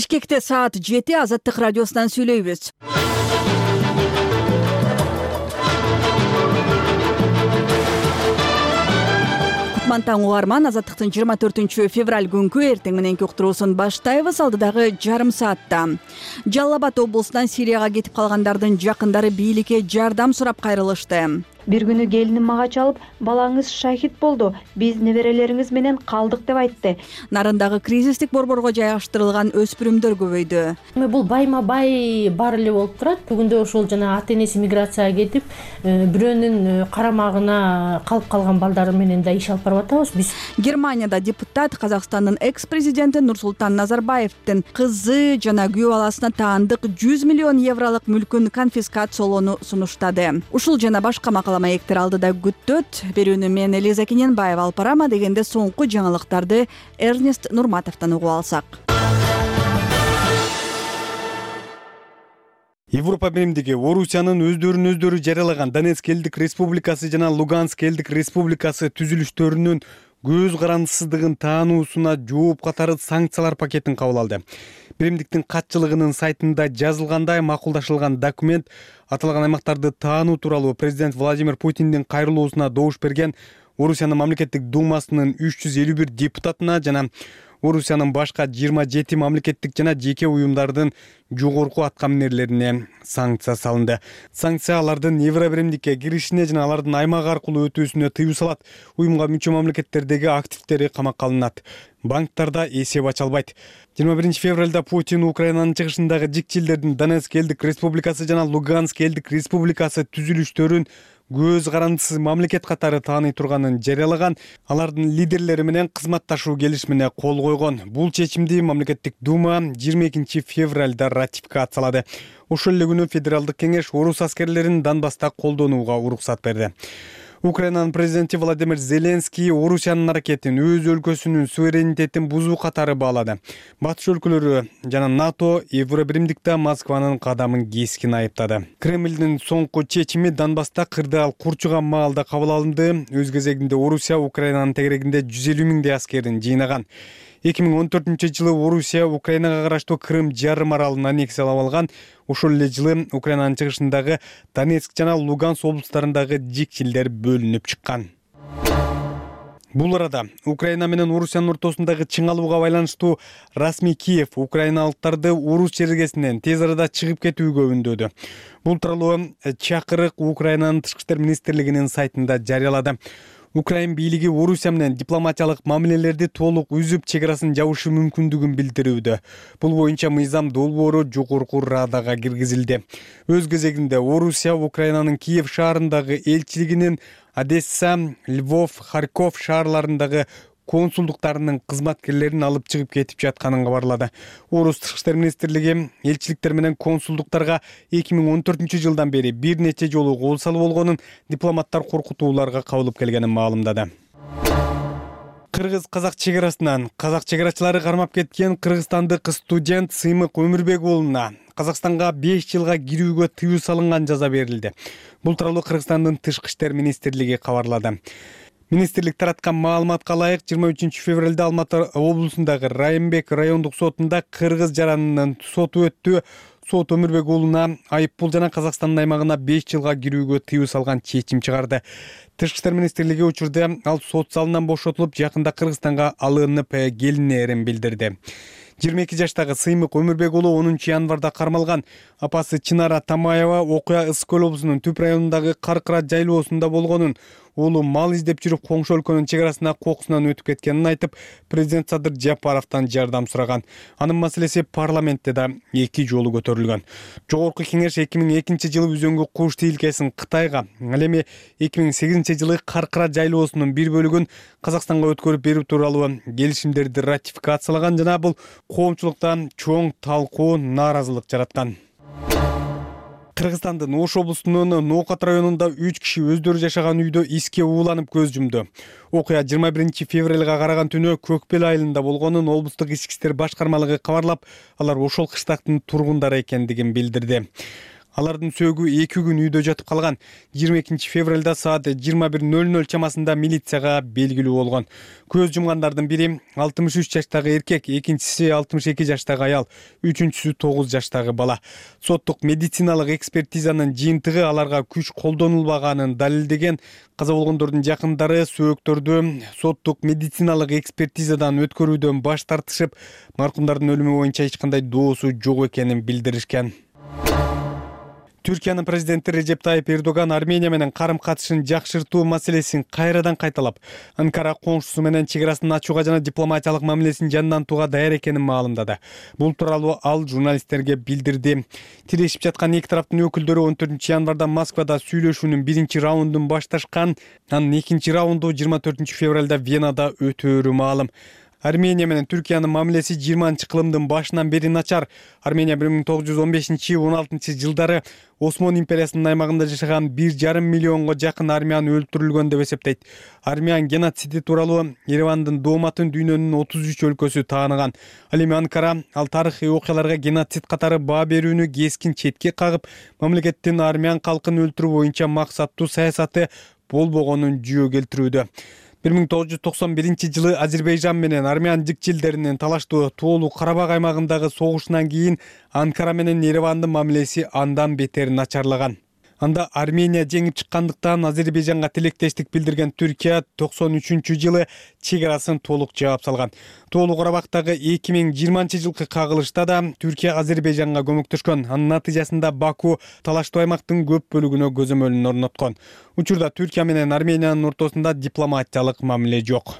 Бишкекте саат 7 Азаттык радиосунан сүйлөйбүз. Кутман угарман, Азаттыктын 24 февраль күнкү эртең мененки уктуруусун баштайбыз. Алдыдагы жарым саатта Жалал Абад облусунан Сирияга кетип калгандардын жакындары бийликке жардам сурап кайрылышты. Бир күнү келиним мага чалып, балаңыз шахид болду, биз неберелериңиз менен калдык деп айтты. Нарындагы кризистик борборго жайгаштырылган өспүрүмдөр көбөйдү. Бул байма бай бар эле болуп турат. Бүгүндө ошол жана ата энеси миграцияга кетип, бирөөнүн карамагына калып калган балдары менен да иш алып барып атабыз биз. Германияда депутат Казакстандын экс-президенти Нурсултан Назарбаевдин кызы жана күйөө баласына таандык 100 миллион евролук мүлкүн конфискациялоону сунуштады. Ушул жана башка маектер алдыда күттөт. Берүүнү мен Элиза Кененбаева алып барам. Дегенде соңку жаңылыктарды Эрнест Нурматовдон угуп алсак. Европа биримдиги Орусиянын өздөрүн жарыялаган Донецк элдик республикасы жана Луганск элдик республикасы түзүлүштөрүнүн көз карандысыздыгын таануусуна жооп катары санкциялар пакетин кабыл алды. Биримдиктин катчылыгынын сайтында жазылгандай, макулдашылган документ аталган аймактарды таануу тууралуу президент Владимир Путиндин кайрылуусуна добуш берген Орусиянын мамлекеттик думасынын 351 депутатына жана Орусиянын башка 27 мамлекеттик жана жеке уюмдардын жогорку аткаминерлерине санкция салынды. Санкция алардын Евро биримдикке киришине жана алардын аймак аркылуу өтүүсүнө тыюу салат. Уюмга мүчө мамлекеттердеги активдери камакка алынат. Банктарда эсеп ача албайт. 21 февралда Путин Украинанын чыгышындагы жикчилдердин Донецк элдик республикасы жана Луганск элдик республикасы түзүлүштөрүн көз карандысыз мамлекет катары тааный турганын жарыялаган, алардын лидерлери менен кызматташуу келишимине кол койгон. Бул чечимди мамлекеттик дума 22 февралда ратификациялады. Ошол эле күнү Федералдык кеңеш орус аскерлерин Донбасста колдонууга уруксат берди. Украинанын президенти Владимир Зеленский Орусиянын аракетин өз өлкөсүнүн суверенитетин бузуу катары баалады. Батыш өлкөлөрү жана НАТО Евро биримдикте Москванын кадамын кескин айыптады. Кремлдин соңку чечими Донбасста кырдаал курчуган маалда кабыл алынды. Өз кезегинде Орусия Украинанын тегерегинде 150 миңдей аскерин жыйнаган. 2014-жылы Орусия Украинага караштуу Крым жарым аралын аннексиялап алган. Ошол эле жылы Украинанын чыгышындагы Донецк жана Луганск облустарындагы жикчилдер бөлүнүп чыккан. Бул арада Украина менен Орусиянын ортосундагы чыңалууга байланыштуу расмий Киев украиналыктарды Орус чергесинен тез арада чыгып кетүүгө үндөдү. Бул тууралуу чакырык Украинанын тышкы иштер министрлигинин сайтында жарыялады. Украин бийлиги Орусия менен дипломатиялык мамилелерди толук үзүп, чегарасын жабышы мүмкүндүгүн билдирүүдө. Бул боюнча мыйзам долбоору жогорку радага киргизилди. Өз кезегинде Орусия Украинанын Киев шаарындагы элчилигинин Одесса, Львов, Харьков шаарларындагы консулдуктарынын кызматкерлерин алып чыгып кетип жатканын кабарлады. Орус тышкы иштер министрлиги элчиликтер менен консулдуктарга 2014-жылдан бери бир нече жолу кол салып болгонун, дипломаттар коркутууларга кабылып келгенин маалымдады. Кыргыз-казак чегарасынан казак чегарачылары кармап кеткен кыргызстандык студент Сыймык Өмүрбек уулуна Казакстанга 5 жылга кирүүгө тыюу салынган жаза берилди. Бул тууралуу Кыргызстандын тышкы иштер министрлиги кабарлады. Министрлик тараткан маалыматка ылайык 23 февралда Алматы облусундагы Райымбек райондук сотунда кыргыз жаранынын соту өттү. Сот Өмүрбек уулуна айыппул жана Казакстандын аймагына 5 жылга кирүүгө тыюу салган чечим чыгарды. Тышкы иштер министрлиги учурда ал сот залынан бошотулуп, жакында Кыргызстанга алынып келинээрин билдирди. 22 жаштагы Сыймык Өмүрбек уулу 10 январда кармалган. Апасы Чынара Тамаева окуя Ысык көл облусунун Түп районундагы Каркыра жайлоосунда болгонун, уулу мал издеп жүрүп коңшу өлкөнүн чегарасына кокусунан өтүп кеткенин айтып, президент Садыр Жапаровдон жардам сураган. Анын маселеси парламентте да 2 жолу көтөрүлгөн. Жогорку кеңеш 2002-жылы өзөнгө куш тиилкесин Кытайга, ал эми 2008-жылы Каркыра жайлоосунун бир бөлүгүн Казакстанга өткөрүп берүү тууралуу келишимдерди ратификациялаган жана бул коомчулуктан чоң талкуу, нааразылык жараткан. Кыргызстандын Ош облусунун Ноокат районунда 3 киши өздөрү жашаган үйдө иске ууланып көз жумду. Окуя 21 февралга караган түнү Көкбел айылында болгонун облустук ички иштер башкармалыгы кабарлап, алар ошол кыштактын тургундары экендигин билдирди. Алардын сөөгү 2 күн үйдө жатып калган. 22 февралда саат 21:00 чамасында милицияга белгилүү болгон. Көз жумгандардын бири 63 жаштагы эркек, экинчиси 62 жаштагы аял, үчүнчүсү 9 жаштагы бала. Соттук медициналык экспертизанын жыйынтыгы аларга күч колдонулбаганын далилдеген. Каза болгондордун жакындары сөөктөрдү соттук медициналык экспертизадан өткөрүүдөн баш тартышып, маркумдардын өлүмү боюнча эч кандай доосу жок экенин билдиришкен. Түркиянын президенти Режеп Тайип Эрдоган Армения менен карым-катышын жакшыртуу маселесин кайрадан кайталап, Анкара коңшусу менен чек арасын ачууга жана дипломатиялык мамилесин жандантууга даяр экенин маалымдады. Бул тууралуу ал журналисттерге билдирди. Тирешип жаткан эки тараптын өкүлдөрү 14 январда Москвада сүйлөшүүнүн биринчи раундун башташкан, анын экинчи раунду 24 февралда Венада өтөөрү маалым. Армения менен Түркиянын мамилеси 20-кылымдын башынан бери начар. Армения 1915-16 жылдары Осман империясынын аймагында жашаган 1,5 миллионго жакын армян өлтүрүлгөн деп эсептейт. Армян геноциди тууралуу Еревандын дооматын дүйнөнүн 33 өлкөсү тааныган. Ал эми Анкара ал тарыхый окуяларга геноцид катары баа берүүнү кескин четке кагып, мамлекеттин армян калкын өлтүрүү боюнча максаттуу саясаты болбогонун жүйө келтирүүдө. 1991 жылы Азербайжан менен армян жикчилдеринин талаштуу Тоолу Карабак аймагындагы согушунан кийин Анкара менен Еревандын мамилеси андан бетер начарлаган. Анда Армения жеңип чыккандыктан Азербайжанга тилектештик билдирген Түркия 93 жылы чек арасын толук жаап салган. Тоолу Карабактагы 2020 жылкы кагылышта да Түркия Азербайжанга көмөктөшкөн. Анын натыйжасында Баку талаштуу аймактын көп бөлүгүнө көзөмөлүн орноткон. Учурда Түркия менен Армениянын ортосунда дипломатиялык мамиле жок.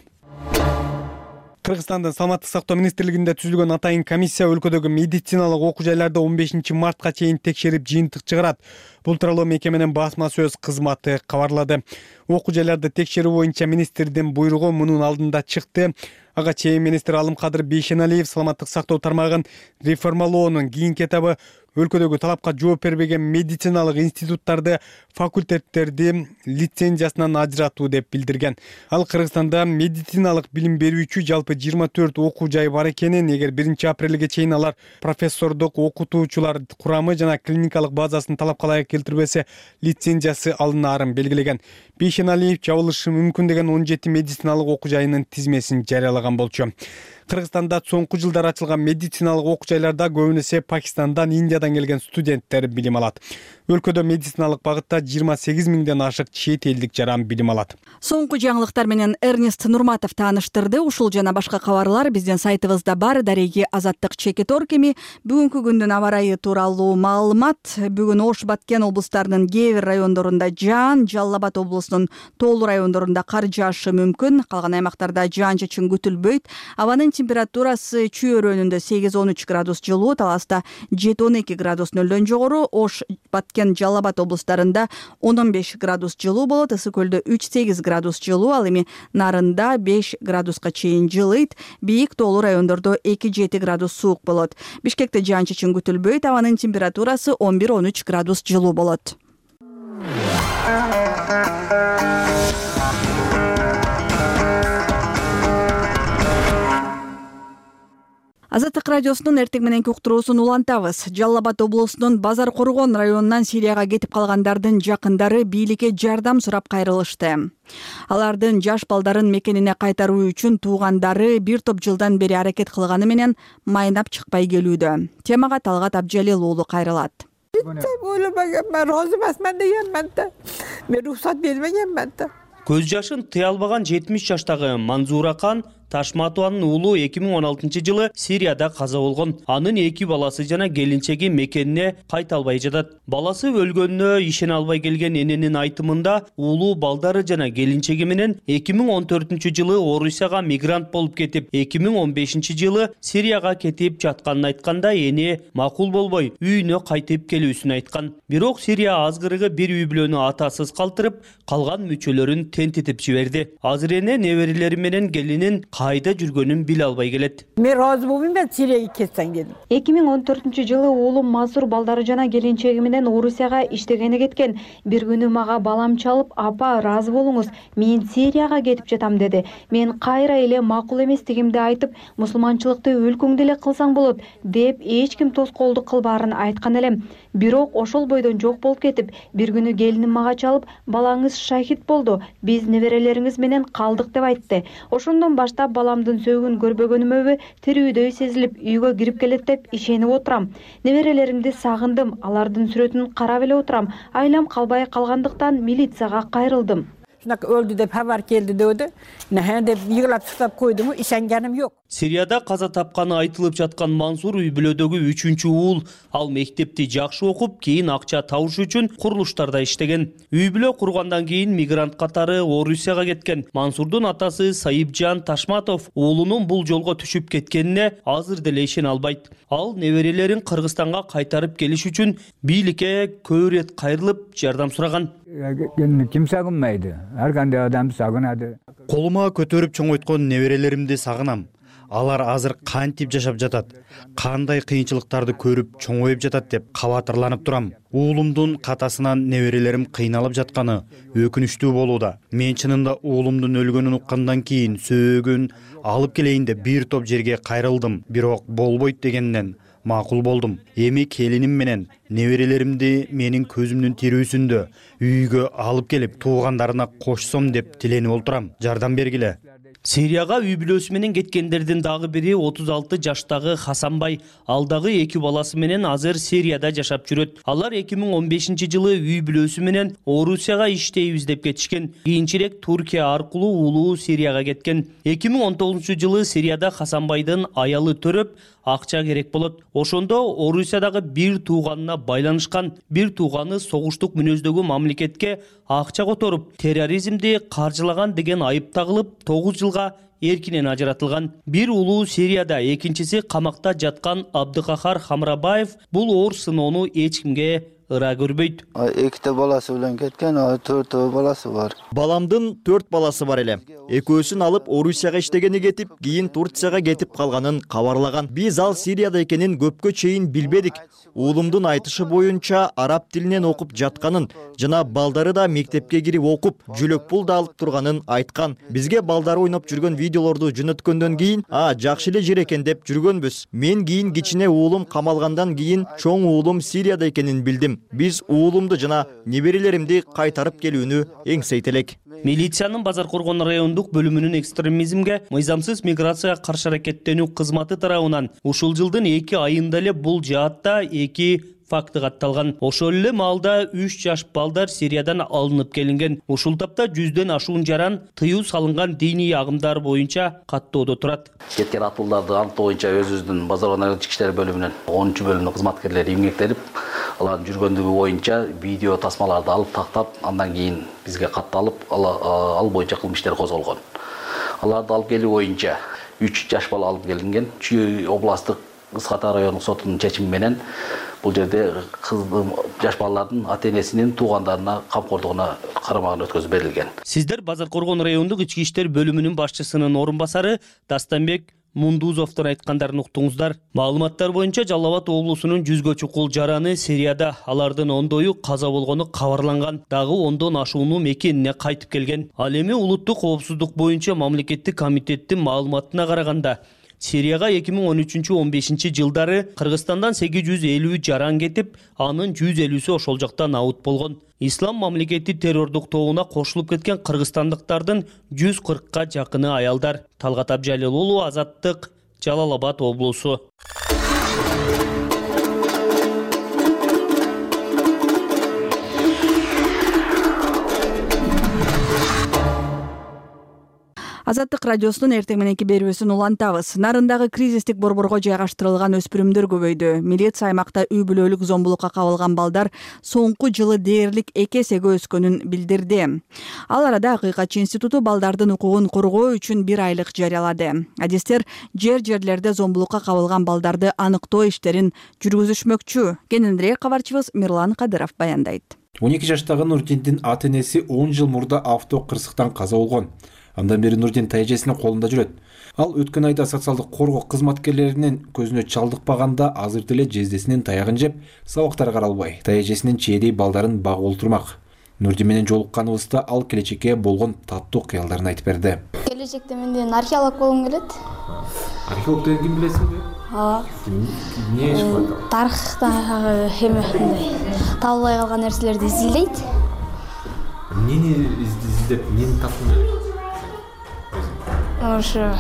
Кыргызстандын саламаттык сактоо министрлигинде түзүлгөн атайын комиссия өлкөдөгү медициналык окуу жайларды 15 мартка чейин текшерип жыйынтык чыгарат. Бул тууралуу мекеменин басма сөз кызматы кабарлады. Окуу жайларды текшерүү боюнча министрдин буйругу мунун алдында чыкты. Ага чейин министр Алымкадыр Бейшеналиев саламаттык сактоо тармагын реформалоонун кийинки этабы өлкөдөгү талапка жооп бербеген медициналык институттарды, факультеттерди лицензиясынан ажыратуу деп билдирген. Ал Кыргызстанда медициналык билим берүүчү жалпы 24 окуу жай бар экенин, эгер 1 апрелге чейин алар профессордук окутуучулар курамы жана клиникалык базасын талапка ылайык келтирбесе, лицензиясы алынаарын белгилеген. Бейшеналиев жабылышы мүмкүн деген 17 медициналык окуу жайынын тизмесин жарыялаган болчу. Кыргызстанда соңку жылдары ачылган медициналык окуу жайларда көбүнесе Пакистандан, Индиядан келген студенттер билим алат. Өлкөдө медициналык багытта 28 миңден ашык чет элдик жаран билим алат. Соңку жаңылыктар менен Эрнест Нурматов тааныштырды. Ушул жана башка кабарлар биздин сайтыбызда бар. Дареги Азаттык Чекиторг эми бүгүнкү күндүн аба ырайы тууралуу маалымат. Бүгүн Ош, Баткен облустарынын кээ бир райондорунда жаан, Жалал Абад облусунун Тоолу райондорунда кар жаашы мүмкүн. Калган аймактарда жаан-чачын күтүлбөйт. Абанын температурасы Чүй-өрөөнүндө 8-13 градус жылуу, Таласта 7-12 градус нөлдөн жогору, Ош, Баткен, Жалал Абад облустарында 10-15 градус жылуу болот, Ысык көлдө 3-8 градус жылуу, ал эми Нарында 5 градуска чейин жылыйт. Бийик Тоолу райондордо 2-7 градус суук болот. Бишкекте жаан-чачын күтүлбөйт, абанын температурасы 11-13 градус жылуу болот. Азаттык радиосунун эртең мененки уктуруусун улантабыз. Жалал Абад облусунун Базар Коргон районунан Сирияга кетип калгандардын жакындары бийликке жардам сурап кайрылышты. Алардын жаш балдарын мекенине кайтаруу үчүн туугандары бир топ жылдан бери аракет кылганы менен майнап чыкпай келүүдө. Темага Талгат Абжалил уулу кайрылат. Ойлобаган, розы эмесмин дегенмин да. Мен уруксат бермегенмин да. Көз жашын тыя албаган 70 жаштагы Манзура Кан Ташматованын уулу 2016 жылы Сирияда каза болгон. Анын 2 баласы жана келинчеги мекенине кайта албай жатат. Баласы өлгөнүнө ишене албай келген эненин айтымында уулу балдары жана келинчеги менен 2014 жылы Орусияга мигрант болуп кетип, 2015 жылы Сирияга кетип жатканын айтканда эне макул болбой үйүнө кайтып келүүсүн айткан. Бирок Сирия азгырыгы бир үй бүлөнү атасыз калтырып, калган мүчөлөрүн тентитип жиберди. Азыр эне неберелери менен келинин кайда жүргөнүн биле албай келет. Мен разы болбойм, мен Сирияга кетсең дедим. 2014-жылы уулум Мансур балдары жана келинчеги менен Орусияга иштегени кеткен. Бир күнү мага балам чалып, апа разы болуңуз, мен Сирияга кетип жатам деди. Мен кайра эле макул эместигимди айтып, мусулманчылыкты өлкөңдө эле кылсаң болот деп эч ким тоскоолдук кылбаарын айткан элем. Бирок ошол бойдон жок болуп кетип, бир күнү келиним мага чалып, балаңыз шахид болду, биз неберелериңиз менен калдык деп айтты. Ошондон баштап баламдын сөөгүн көрбөгөнүмөбү тирүүдөй сезилип, үйгө кирип келет деп ишенип отурам. Неберелеримди сагындым, алардын сүрөтүн карап эле отурам. Айлам калбай калгандыктан милицияга кайрылдым. Шунака öldü деп хабар келди dedi. Nähe деп yığılap çıkıp koydum, işengenim yok. Сирияда каза тапканы айтылып жаткан Мансур үй бүлөдөгү 3-чү уул. Ал мектепти жакшы окуп, кийин акча табыш үчүн курулуштарда иштеген. Үй бүлө кургандан кийин мигрант катары Орусияга кеткен. Мансурдун атасы Сайыпжан Ташматов уулунун бул жолго түшүп кеткенине азыр деле ишене албайт. Ал неберелерин Кыргызстанга кайтарып келиш үчүн бийликке көп рет кайрылып жардам сураган. Ким сагынмайды? Ар кандай адам сагынады. Колума көтөрүп чоңойткон неберелеримди сагынам. Алар азыр кантип жашап жатат, кандай кыйынчылыктарды көрүп чоңоюп жатат деп кабатырланып турам. Уулумдун катасынан неберелерим кыйналып жатканы өкүнүчтүү болууда. Мен чынында уулумдун өлгөнүн уккандан кийин сөөгүн алып келейин деп бир топ жерге кайрылдым, бирок болбойт дегенден макул болдум. Эми келиним менен неберелеримди менин көзүмдүн тирүүсүндө үйгө алып келип туугандарына кошсом деп тиленип отурам. Жардам бергиле. Сирияга үй бүлөсү менен кеткендердин дагы бири 36 жаштагы Хасанбай. Ал дагы 2 баласы менен азыр Сирияда жашап жүрөт. Алар 2015-жылы үй бүлөсү менен Орусияга иштейбиз деп кетишкен. Кийинчерээк Туркия аркылуу уулуу Сирияга кеткен. 2019-жылы Сирияда Хасанбайдын аялы төрөп, акча керек болот. Ошондо Орусиядагы бир тууганына байланышкан. Бир тууганы согуштук мүнөздөгү мамлекетке акча которуп, терроризмди каржылаган деген айып тагылып, 9 жылга эркинен ажыратылган. Бир уулу Сирияда, экинчиси камакта жаткан Абдыкахар Хамрабаев бул оор сыноону эч кимге ыра көрбөйт. 2 баласы менен кеткен, 4 баласы бар. Баламдын 4 баласы бар эле. Экөөсүн алып Орусияга иштегени кетип, кийин Турцияга кетип калганын кабарлаган. Биз ал Сирияда экенин көпкө чейин билбедик. Уулумдун айтышы боюнча араб тилинен окуп жатканын жана балдары да мектепке кирип окуп, жөлөк пул да алып турганын айткан. Бизге балдары ойноп жүргөн видеолорду жөнөткөндөн кийин, жакшы эле жер экен деп жүргөнбүз. Мен кийин кичине уулум камалгандан кийин чоң уулум Сирияда экенин билдим. Биз уулумду жана неберелеримди кайтарып келүүнү эңсейт элек. Милициянын Базар Коргон райондук бөлүмүнүн экстремизмге, мыйзамсыз миграция каршы аракеттенүү кызматы тарабынан ушул жылдын 2 айында эле бул жаатта 2 факты катталган. Ошол эле маалда 3 жаш балдар Сириядан алынып келинген. Ушул тапта 100дөн ашуун жаран тыюу салынган диний агымдар боюнча каттоодо турат. Кеткен атууларды аныктоо боюнча өзүбүздүн Базар Коргон ички иштер бөлүмүнүн 10-чу бөлүмүнүн кызматкерлери эмгектенип, алардын жүргөндүгү боюнча видео тасмаларды алып тактап, андан кийин бизге катталып, ал боюнча кылмыш иштери козголгон. Аларды алып келүү боюнча 3 жаш бала алып келинген. Чүй областтык Ысык-Ата райондук сотунун чечими менен бул жерде жаш балдардын ата-энесинин туугандарына камкордугуна карамагына өткөзүп берилген. Сиздер Базар Коргон райондук ички иштер бөлүмүнүн башчысынын орун басары Дастанбек Мундузовдун айткандарын уктуңуздар. Маалыматтар боюнча Жалал Абад облусунун 100гө чукул жараны Сирияда, алардын ондою каза болгону кабарланган. Дагы 10дон ашууну мекенине кайтып келген. Ал эми улуттук коопсуздук боюнча мамлекеттик комитеттин маалыматына караганда Сирияга 2013-15 жылдары Кыргызстандан 850 жаран кетип, анын 150сү ошол жактан аут болгон. Ислам мамлекети террордук тобуна кошулуп кеткен кыргызстандыктардын 140ка жакыны аялдар. Талгат Абжалил уулу, Азаттык, Жалал Абад облусу. Азаттык радиосунун эртең мененки берүүсүн улантабыз. Нарындагы кризистик борборго жайгаштырылган өспүрүмдөр көбөйдү. Милиция аймакта үй бүлөлүк зомбулукка кабылган балдар соңку жылы дээрлик 2 эсеге өскөнүн билдирди. Ал арада Акыйкатчы институту балдардын укугун коргоо үчүн 1 айлык жарыялады. Адистер жерлерде зомбулукка кабылган балдарды аныктоо иштерин жүргүзүшмөкчү. Кененирээк кабарчыбыз Мирлан Кадыров баяндайт. 12 жаштагы Нурдиндин ата-энеси 10 жыл мурда авто кырсыктан каза болгон. Андан бери Нурдин тайжесинин колунда жүрөт. Ал өткөн айда социалдык коргоо кызматкерлеринин көзүнө чалдыкпаганда азыр деле жездесинин таягын жеп, сабактар каралбай, таяжесинин чээдей балдарын багып олтурмак. Нурди менен жолукканыбызда ал келечекке болгон таттуу кыялдарын айтып берди. Келечекте менден археолог болгум келет. Археолог деген ким билесиңби? Эмне иш бар? Тарыхтагы табылбай калган нерселерди изилдейт. Эмнени изилдеп, эмнени таптың? Ошо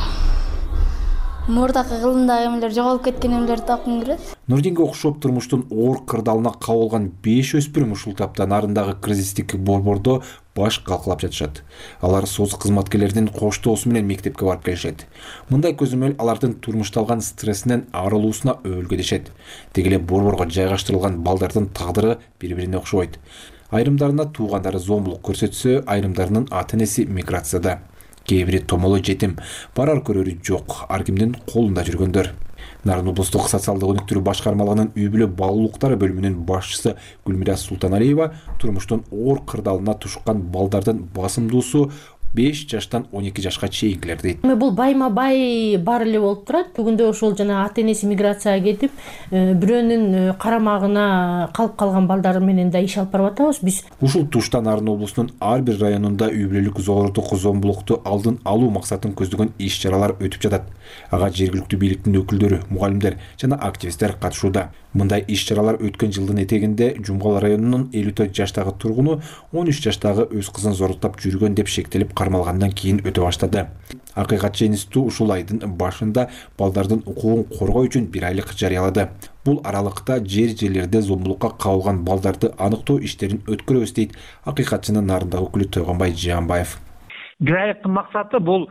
мурдакы кылымдагы эмелер жоголуп кеткен эмелерди тапкым келет. Нурдинге окшоп турмуштун оор кырдаалына кабылган 5 өспүрүм ушул тапта нарындагы кризистик борбордо баш калкалап жатышат. Алар соц кызматкерлеринин коштоосу менен мектепке барып келишет. Мындай көзөмөл алардын турмушта алган стрессинен арылуусуна өбөлгө дешет. Деги эле борборго жайгаштырылган балдардын тагдыры бири-бирине окшобойт. Айрымдарына туугандары зомбулук көрсөтсө, айрымдарынын ата-энеси миграцияда. Кээ бири томоло жетим, барар көрөрү жок, ар кимдин колунда жүргөндөр. Нарын облустук социалдык өнүктүрүү башкармалыгынын үй бүлө багуулуктары бөлүмүнүн башчысы Гүлмира Султаналиева турмуштун оор кырдаалына тушкан балдардын басымдуусу 5 жаштан 12 жашка чейинкилер дейт. Бул байма-бай бар эле болуп турат. Бүгүндө ошол жана ата-энеси миграцияга кетип, бирөөнүн карамагына калып калган балдар менен да иш алып барып атабыз биз. Ушул тушта Нарын облусунун ар бир районунда үй бүлөлүк зоордук, зомбулукту алдын алуу максатын көздөгөн иш-чаралар өтүп жатат. Ага жергиликтүү бийликтин өкүлдөрү, мугалимдер жана активисттер катышууда. Мындай иш-чаралар өткөн жылдын этегинде Жумгал районунун 54 жаштагы тургуну 13 жаштагы өз кызын зорлуктап жүргөн деп шектелип кармалгандан кийин өтө баштады. Акыйкатчы институту ушул айдын башында балдардын укугун коргоо үчүн 1 айлык жарыялады. Бул аралыкта жерлерде зомбулукка кабылган балдарды аныктоо иштерин өткөрөбүз дейт акыйкатчынын Нарындагы өкүлү Тойгонбай Жаанбаев. 1 айлыктын максаты бул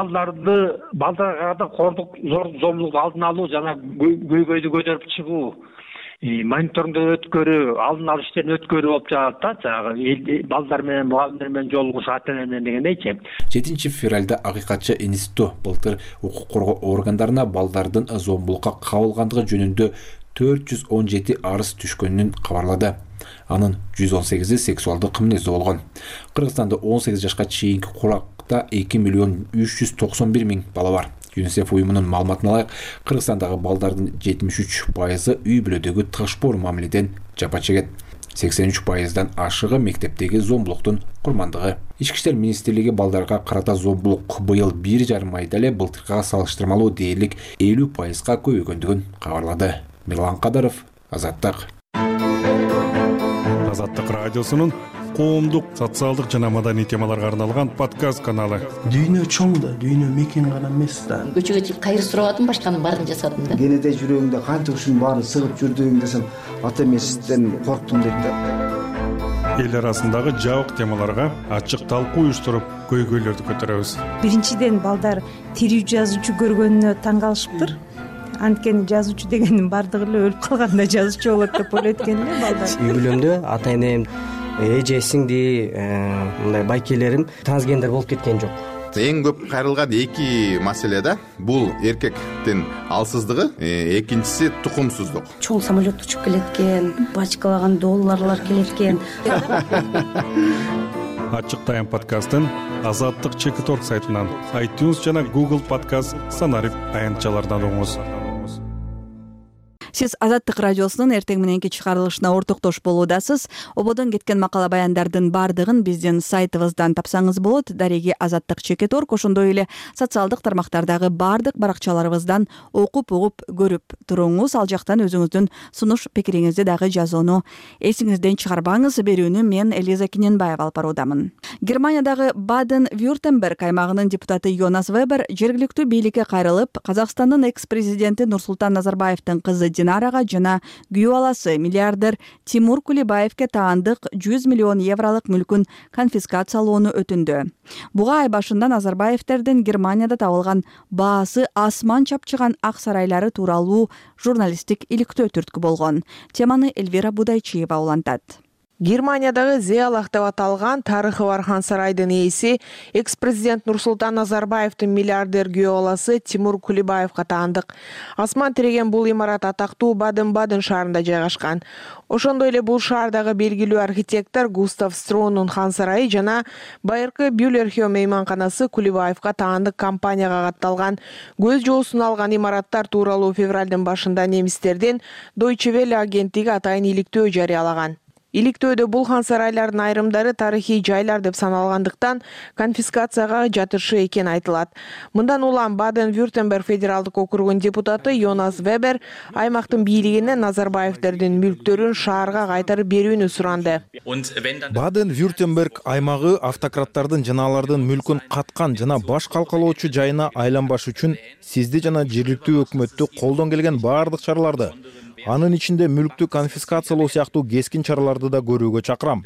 балдарга кордук, зомбулукту алдын алуу жана көйгөйдү көтөрүп чыгуу, мониторингден өткөрүү, алдын алуу иштерин өткөрүү болуп жатат да, жанагы балдар менен, мугалимдер менен жолугуш ата-эне менен дегендейчи. 7 февралда акыйкатчы институту былтыр укук коргоо органдарына балдардын зомбулукка кабылгандыгы жөнүндө 417 арыз түшкөнүн кабарлады. Анын 118-и сексуалдык мүнөздүү болгон. Кыргызстанда 18 жашка чейинки куракта 2 миллион 391 миң бала бар. ЮНИСЕФ уюмунун маалыматына ылайык, Кыргызстандагы балдардын 73% үй бүлөдөгү тышпор мамиледен жапа чегет. 83%дан ашыгы мектептеги зомбулуктун курмандыгы. Ички иштер министрлиги балдарга карата зомбулук быйыл 1,5 айда эле былтыркыга салыштырмалуу дээрлик 50%га көбөйгөндүгүн кабарлады. Мирлан Кадаров, Азаттык. Азаттык радиосунун коомдук, социалдык жана маданий темаларга арналган подкаст каналы. Дүйнө чоң да, дүйнө мекен гана эмес да. Көчөгө чыгып кайыр сурабадым, башканын баарын жасадым да. Кенеде жүрөгүңдө канча ушунун баарын сыгып жүрдүң десем, ата эмесизден корктум дейт да. Эл арасындагы жабык темаларга ачык талкуу уюштуруп, көйгөйлөрдү көтөрөбүз. Биринчиден балдар тирүү жазуучу көргөнүнө таң калышыптыр. Анткени жазуучу дегендин бардыгы эле өлүп калганда жазуучу болот деп ойлойт экен эле балдар. Үй бүлөмдө ата энем, эже, сиңди, мындай байкелерим трансгендер болуп кеткен жок. Эң көп кайрылган 2 маселе да. Бул эркектин алсыздыгы, экинчиси тукумсуздук. Чоң самолет учуп келет экен, бачкалаган долларлар келет экен. Ачык тайм подкастын Азаттык Чекиторг сайтынан, iTunes жана Google подкаст санарип аянтчалардан угуңуз. Сиз Азаттык радиосунун эртең мененки чыгарылышына ортоктош болуудасыз. Ободон кеткен макала баяндардын бардыгын биздин сайтыбыздан тапсаңыз болот. Дареги Азаттык Чекиторг, ошондой эле социалдык тармактардагы бардык баракчаларыбыздан окуп угуп көрүп туруңуз. Ал жактан өзүңүздүн сунуш пикириңизди дагы жазууну эсиңизден чыгарбаңыз. Берүүнү мен Элиза Киненбаева алып баруудамын. Германиядагы Баден-Вюртемберг аймагынын депутаты Йонас Вебер жергиликтүү бийликке кайрылып, Казакстандын экс-президенти Нурсултан Назарбаевдин кызы Динарага жана күйөө баласы миллиардер Тимур Кулибаевке таандык 100 миллион евролук мүлкүн конфискациялоону өтүндү. Буга ай башында Назарбаевтердин Германияда табылган баасы асман чапчыган ак сарайлары тууралуу журналисттик иликтөө түрткү болгон. Теманы Эльвира Будайчиева улантат. Германиядагы Зеалах деп аталган тарыхы бар хан сарайдын ээси экс-президент Нурсултан Назарбаевдин миллиардер күйөө баласы Тимур Кулибаевга таандык. Асман тиреген бул имарат атактуу Баден-Баден шаарында жайгашкан. Ошондой эле бул шаардагы белгилүү архитектор Густав Стронун хан сарайы жана байыркы Бюллерхё мейманканасы Кулибаевга таандык компанияга катталган. Көз жоосун алган имараттар тууралуу февралдын башында немистердин Deutsche Welle агенттиги атайын иликтөө жарыялаган. Иликтөөдө бул хан сарайлардын айрымдары тарыхый жайлар деп саналгандыктан конфискацияга жатышы экен айтылат. Мындан улам Баден-Вюртемберг федералдык округунун депутаты Йонас Вебер аймактын бийлигине Назарбаевдердин мүлктөрүн шаарга кайтарып берүүнү суранды. Баден-Вюртемберг аймагы автократтардын жана алардын мүлкүн каткан жана баш калкалоочу жайына айланбаш үчүн сизди жана жергиликтүү өкмөттү колдон келген баардык чараларды, анын ичинде мүлктү конфискациялоо сыяктуу кескин чараларды да көрүүгө чакырам.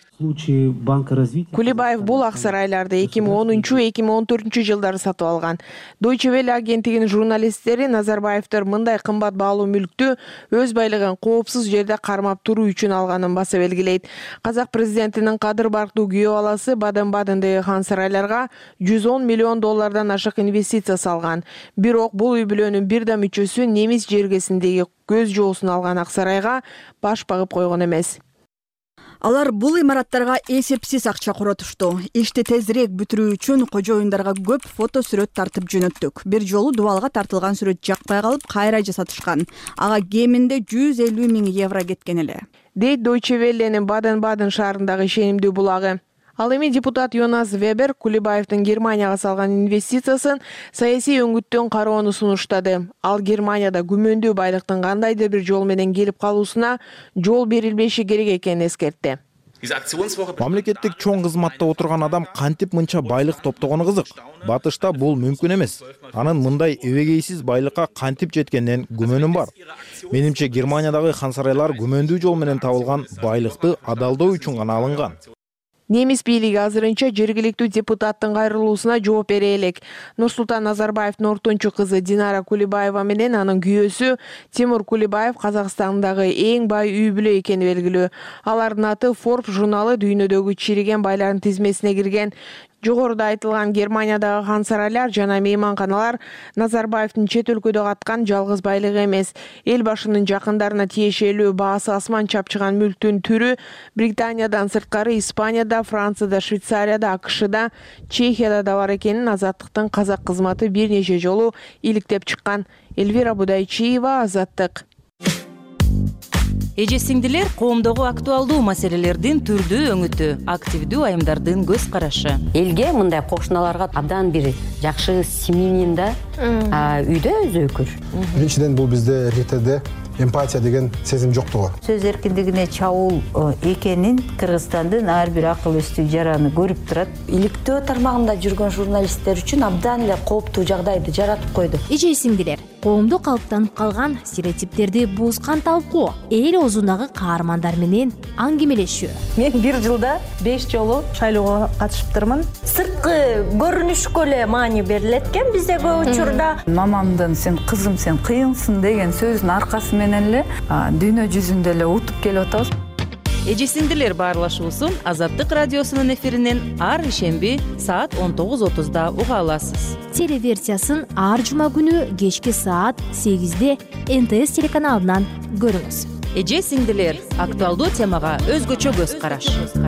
Кулибаев бул ак сарайларды 2010-2014 жылдары сатып алган. Deutsche Welle агенттигинин журналисттери Назарбаевдер мындай кымбат баалуу мүлктү өз байлыгын коопсуз жерде кармап туруу үчүн алганын баса белгилейт. Казак президентинин кадыр барктуу күйөө баласы Баден-Бадендеги хан сарайларга $110 миллион ашык инвестиция салган. Бирок бул үй бүлөнүн бир да мүчөсү немис жергесиндеги көз жоосун алган ак сарайга баш багып койгон эмес. Алар бул имараттарга эсепсиз акча коротушту. Ишти тезирээк бүтүрүү үчүн кожоюндарга көп фото сүрөт тартып жөнөттүк. Бир жолу дубалга тартылган сүрөт жакпай калып, кайра жасатышкан. Ага кеминде 150 000 евро кеткен эле. Дейт Deutsche Welle'нин Баден-Баден шаарындагы ишенимдүү булагы. Ал эми депутат Йонас Вебер Кулибаевдин Германияга салган инвестициясын саясий өңүттөн кароону сунуштады. Ал Германияда күмөндүү байлыктын кандайдыр бир жол менен келип калуусуна жол берилбеши керек экенин эскертти. Мамлекеттик чоң кызматта отурган адам кантип мынча байлык топтогону кызык. Батышта бул мүмкүн эмес. Анын мындай эбегейсиз байлыкка кантип жеткенинен күмөнүм бар. Менимче Германиядагы хан сарайлар күмөндүү жол менен табылган байлыкты адалдоо үчүн гана алынган. Немис бийлиги азырынча жергиликтүү депутаттын кайрылуусуна жооп бере элек. Нурсултан Назарбаевдин ортончу кызы Динара Кулибаева менен анын күйөөсү Тимур Кулибаев Казакстандагы эң бай үй бүлө экени белгилүү. Алардын аты Forbes журналы дүйнөдөгү чириген байлардын тизмесине кирген. Жогоруда айтылган Германиядагы хан сарайлар жана мейманканалар Назарбаевдин чет өлкөдө каткан жалгыз байлыгы эмес. Эл башынын жакындарына тиешелүү баасы асман чапчыган мүлктүн түрү Британиядан сырткары Испанияда, Францияда, Швейцарияда, АКШда, Чехияда да бар экенин Азаттыктын казак кызматы бир нече жолу иликтеп чыккан. Эльвира Будайчиева, Азаттык. Эже сиңдилер, коомдогу актуалдуу маселелердин түрдүү өңүтү, активдүү айымдардын көз карашы. Элге мындай кошуналарга абдан бир жакшы семьянин да үйдө өзөкүр. Биринчиден бул бизде РТД эмпатия деген сезим жоктугу. Сөз эркиндигине чабуул экенин Кыргызстандын ар бир акыл эстүү жараны көрүп турат. Иликтөө тармагында жүргөн журналисттер үчүн абдан эле кооптуу жагдайды жаратып койду. Эже сиңдилер, коомдо калыптанып калган стереотиптерди буузган талкуу, эл оозундагы каармандар менен аңгемелешүү. Мен бир жылда 5 жолу шайлоого катышыптырмын. Сырткы көрүнүшкө эле маани берилет экен бизде көп учурда. Мамамдын "Сен кызым, сен кыйынсың" деген сөзүнүн аркасы менен эле дүйнө жүзүндө эле утуп келип атабыз. Эже сиңдилер баарлашуусун Азаттык радиосунун эфиринен ар ишемби саат 19:30 уга аласыз. Телеверсиясын ар жума күнү кечки саат 8-де НТС телеканалынан көрүңүз. Эже сиңдилер, актуалдуу темага өзгөчө көз караш.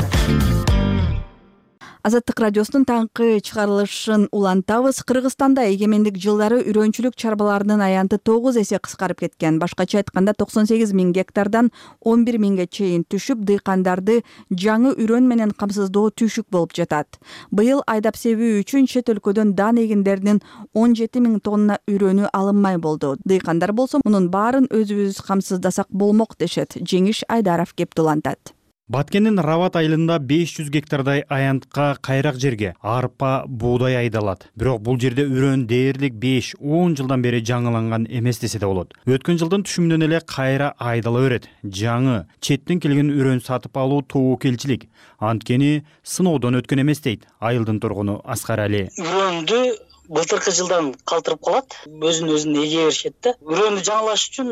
Азаттык радиосунун таңкы чыгарылышын улантабыз. Кыргызстанда эгемендик жылдары үрөнчүлүк чарбаларынын аянты 9 эсе кыскарып кеткен. Башкача айтканда 98 000 гектардан 11 000ге чейин түшүп, дыйкандарды жаңы үрөн менен камсыздоо түйшүк болуп жатат. Быйыл айдап себүү үчүн чет өлкөдөн дан эгиндеринин 17 000 тонна үрөнү алынмай болду. Дыйкандар болсо мунун баарын өзүбүз камсыздасак болмок дешет. Жеңиш Айдаров кеп улантат. Баткендин Рават айылында 500 гектардай аянтка кайрак жерге арпа, буудай айдалат. Бирок бул жерде үрөн дээрлик 5-10 жылдан бери жаңыланган эмес десе да болот. Өткөн жылдын түшүмүнөн эле кайра айдала берет. Жаңы четтен келген үрөн сатып алуу тобокелчилик. Анткени сыноодон өткөн эмес дейт айылдын тургуну Аскар Али. Үрөндү былтыркы жылдан калтырып калат, өзүн эге беришет да. Үрөндү жаңылаш үчүн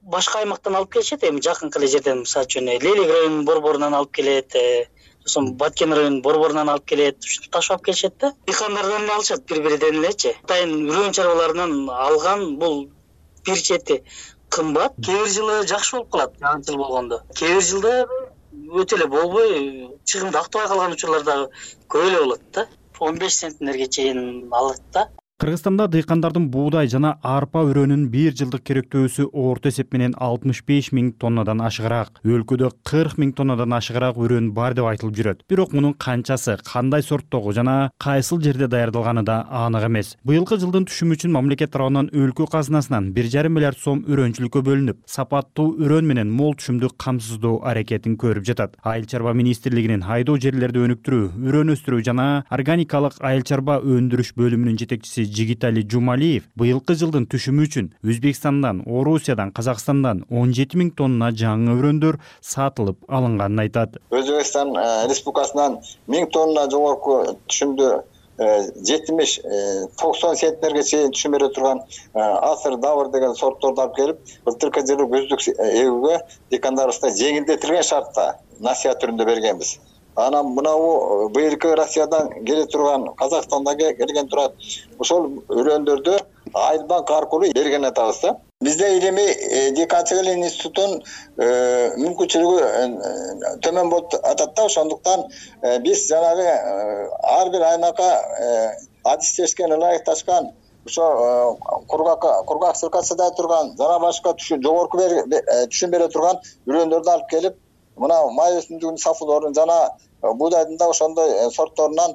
башка аймактан алып келишет, эми жакынкы эле жерден, мисалы үчүн Лелек районунун борборунан алып келет, сосын Баткен районунун борборунан алып келет, ушинтип ташып алып келишет да. Дыйкандардан эле алышат, бири-бириден элечи. Атайын үрөн чарбаларынан алган бул бир чети кымбат. Кээ бир жылы жакшы болуп калат, жаан-жыл болгондо. Кээ бир жылда өтө эле болбой, чыгымды актабай калган учурлар дагы көп эле болот да. 15 центнерге чейин алат да. Кыргызстанда дыйкандардын буудай жана арпа үрөнүн бир жылдык керектөөсү орто эсеп менен 65 000 тоннадан ашыгыраак. Өлкөдө 40 000 тоннадан ашыгыраак үрөн бар деп айтылып жүрөт. Бирок мунун канчасы, кандай сорттогу жана кайсыл жерде даярдалганы да анык эмес. Быйылкы жылдын түшүмү үчүн мамлекет тарабынан өлкө казынасынан 1,5 миллиард сом үрөнчүлүккө бөлүнүп, сапаттуу үрөн менен мол түшүмдү камсыздоо аракетин көрүп жатат. Айыл чарба министрлигинин айдоо жерлерди өнүктүрүү, үрөн өстүрүү жана органикалык айыл чарба өндүрүш бөлүмүнүн жетекчиси Жигитали Жумалиев быйылкы жылдын түшүмү үчүн Өзбекстандан, Орусиядан, Казакстандан 17 000 тонна жаңы үрөндөр сатылып алынганын айтат. Өзбекстан республикасынан 1000 тонна жогорку түшүмдү 70-90 центнерге чейин түшүм бере турган асыр давыр деген сортторду алып келип, былтыркы жылы көздүк эгүүгө дыйкандарыбызга жеңилдетилген шартта насыят түрүндө бергенбиз. Анан мынау быйылкы Россиядан келе турган, Казакстандан келген турат. Ошол үрөндөрдү Айылбанк аркылуу берген атабыз да. Бизде илимий дыйканчылык институтунун мүмкүнчүлүгү төмөн болуп атат да. Ошондуктан биз жанагы ар бир аймакка адистешкен, ылайыкташкан, ошо кургак сыркатсыдай турган, жана башка жогорку түшүм бере турган үрөндөрдү алып келип, мына май өсүмдүгүнүн сафылоорун жана буудайдын да ошондой сортторунан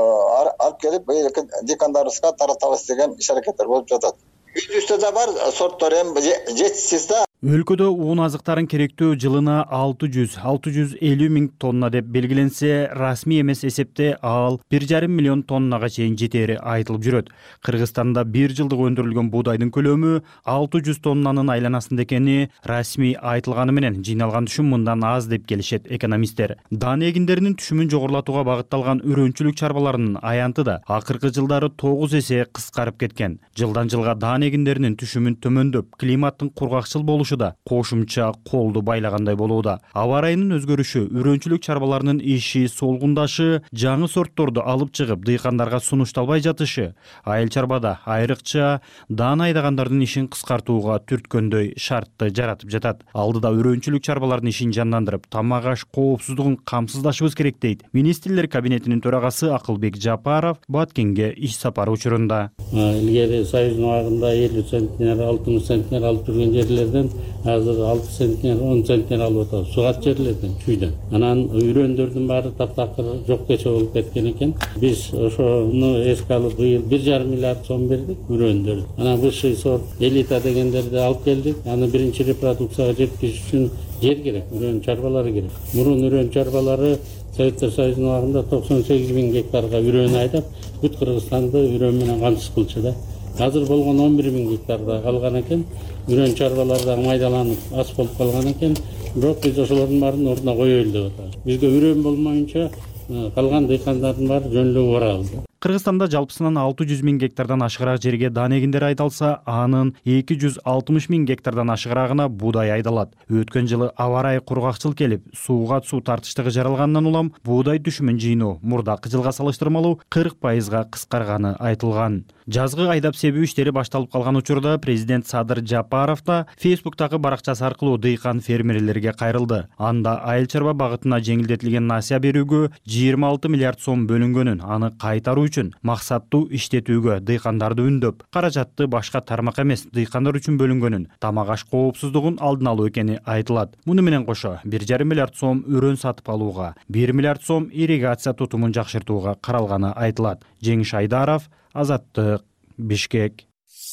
алып келип дыйкандарыбызга таратабыз деген иш аракеттер болуп жатат. Үйдүбүздө да бар сорттор, эми жетишсиз да. Өлкөдө уун азыктарын керектөө жылына 600-650 000 тонна деп белгиленсе, расмий эмес эсепте ал 1,5 миллион тоннага чейин жетери айтылып жүрөт. Кыргызстанда бир жылдык өндүрүлгөн буудайдын көлөмү 600 тоннанын айланасында экени расмий айтылганы менен жыйналган түшүм мындан аз деп келишет экономисттер. Дан эгиндеринин түшүмүн жогорулатууга багытталган үрөнчүлүк чарбаларынын аянты да акыркы жылдары 9 эсе кыскарып кеткен. Жылдан жылга дан эгиндеринин түшүмүн төмөндөп, климаттын кургакчыл болушу да кошумча колду байлагандай болууда. Аба ырайынын өзгөрүшү, үрөнчүлүк чарбаларынын иши солгундашы, жаңы сортторду алып чыгып дыйкандарга сунушталбай жатышы, айыл чарбада айрыкча дан айдагандардын ишин кыскартууга түрткөндөй шартты жаратып жатат. Алдыда үрөнчүлүк чарбалардын ишин жандандырып, тамак аш коопсуздугун камсыздашыбыз керек дейт министрлер кабинетинин төрагасы Акылбек Жапаров Баткенге иш сапары учурунда. Илгери Союздун абагында 50 центнер, 60 центнер алып жүргөн жерлерден азыр 6 центнер, 10 центнер алып атабыз. Сугат жерлерден, чүйдөн. Анан үрөндөрдүн баары таптакыр жок кече болуп кеткен экен. Биз ошону эске алып быйыл 1,5 миллиард сом бердик үрөндөр. Анан высший сорт элита дегендерди алып келдик. Аны биринчи репродукцияга жеткизиш үчүн жер керек, үрөн чарбалары керек. Мурун үрөн чарбалары Советтер Союзунун абагында 98 000 гектарга үрөн айдап, бүт Кыргызстанды үрөн менен камсыз кылчу да. Азыр болгон 11 000 гектарда калган экен. Үрөн чарбалары да майдаланып, ас болуп калган экен. Бирок биз ошолордун баарын ордуна коелу деп атабыз. Бизге үрөн болмоюнча калган дыйкандардын баары жөнлүү барабыз. Кыргызстанда жалпысынан 600 000 гектардан ашыгыраак жерге дан эгиндер айдалса, анын 260 000 гектардан ашыгыраагына буудай айдалат. Өткөн жылы аба ырайы кургакчыл келип, сууга суу тартыштыгы жаралгандан улам буудай түшүмүн жыйноо мурдакы жылга салыштырмалуу 40% кыскарганы айтылган. Жазгы айдап себүү иштери башталып калган учурда президент Садыр Жапаров да Фейсбуктагы баракчасы аркылуу дыйкан фермерлерге кайрылды. Анда айыл чарба багытына жеңилдетилген насыя берүүгө 26 миллиард сом бөлүнгөнүн, аны кайтаруу үчүн максаттуу иштетүүгө дыйкандарды үндөп, каражатты башка тармак эмес дыйкандар үчүн бөлүнгөнүн, тамак аш коопсуздугун алдын алуу экени айтылат. Муну менен кошо 1,5 миллиард сом үрөн сатып алууга, 1 миллиард сом ирригация тутумун жакшыртууга каралганы айтылат. Жеңиш Айдаров, Азаттык, Бишкек.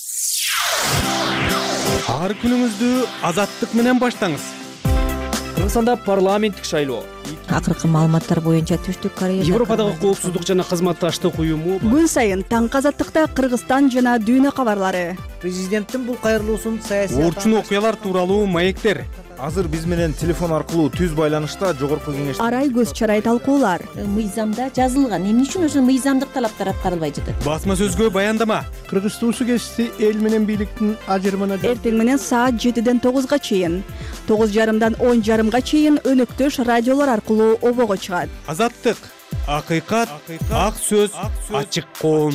Ар күнүңүздү Азаттык менен баштаңыз. Кыргызстанда парламенттик шайлоо. Акыркы маалыматтар боюнча Түштүк Корея Европадагы коопсуздук жана кызматташтык уюму күн сайын таңкы Азаттыкта Кыргызстан жана дүйнө кабарлары. Президенттин бул кайрылуусун саясий орчун окуялар тууралуу маектер. азыр биз менен телефон аркылуу түз байланышта жогорку кеңеш арай көз чарай талкуулар. Мыйзамда жазылган, эмне үчүн ошо мыйзамдык талаптар аткарылбай жатат? Басма сөзгө баяндама. Кыргызстан суу кесиси эл менен бийликтин ажырымына Эртең менен саат 7-ден 9-га чейин, 9:30-дан 10:30-га чейин өнөктөш радиолор аркылуу обого чыгат. Азаттык, акыйкат, ак сөз, ачык коом.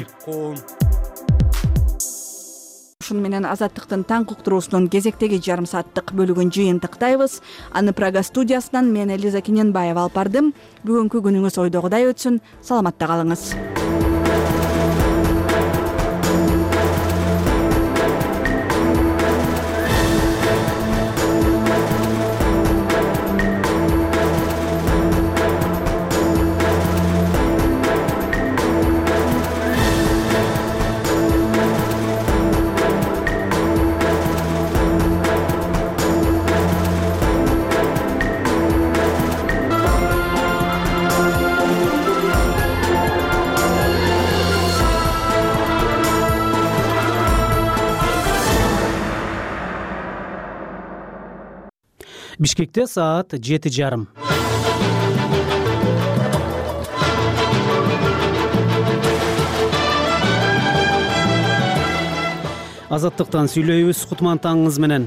Ушуну менен Азаттыктын таң уктуруусунун кезектеги жарым сааттык бөлүгүн жыйынтыктайбыз. Аны Прага студиясынан мен Элиза Кененбаева алып бардым. Бүгүнкү күнүңүз ойдогудай өтсүн. Саламатта калыңыз. Бишкекте саат 7:30. Азаттыктан сүйлөйбүз, кутман таңыңыз менен.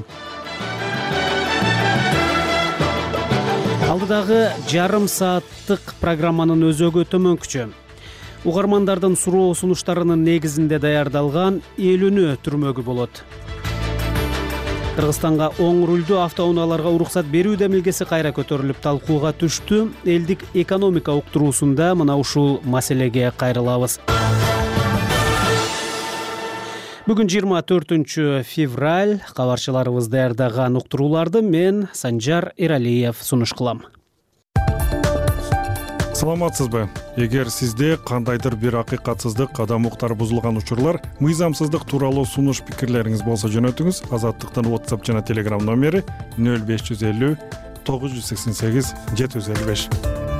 Алдыдагы жарым сааттык программанын өзөгү төмөнкүчө. Угармандардын суроо сунуштарынын негизинде даярдалган 50 түрмөгү болот. Кыргызстанга оң рулдуу автоунааларга уруксат берүү демилгеси кайра көтөрүлүп талкууга түштү. Элдик экономика уктуруусунда мына ушул маселеге кайрылабыз. Бүгүн 24 февраль. Кабарчыларыбыз даярдаган уктурууларды мен Санжар Эралиев сунуш кылам. Саламатсызбы? Эгер сизде кандайдыр бир акыйкатсыздык, адам укуктары бузулган учурлар, мыйзамсыздык тууралуу сунуш пикирлериңиз болсо жөнөтүңүз. Азаттыктын WhatsApp жана Telegram номери 0550 988 755.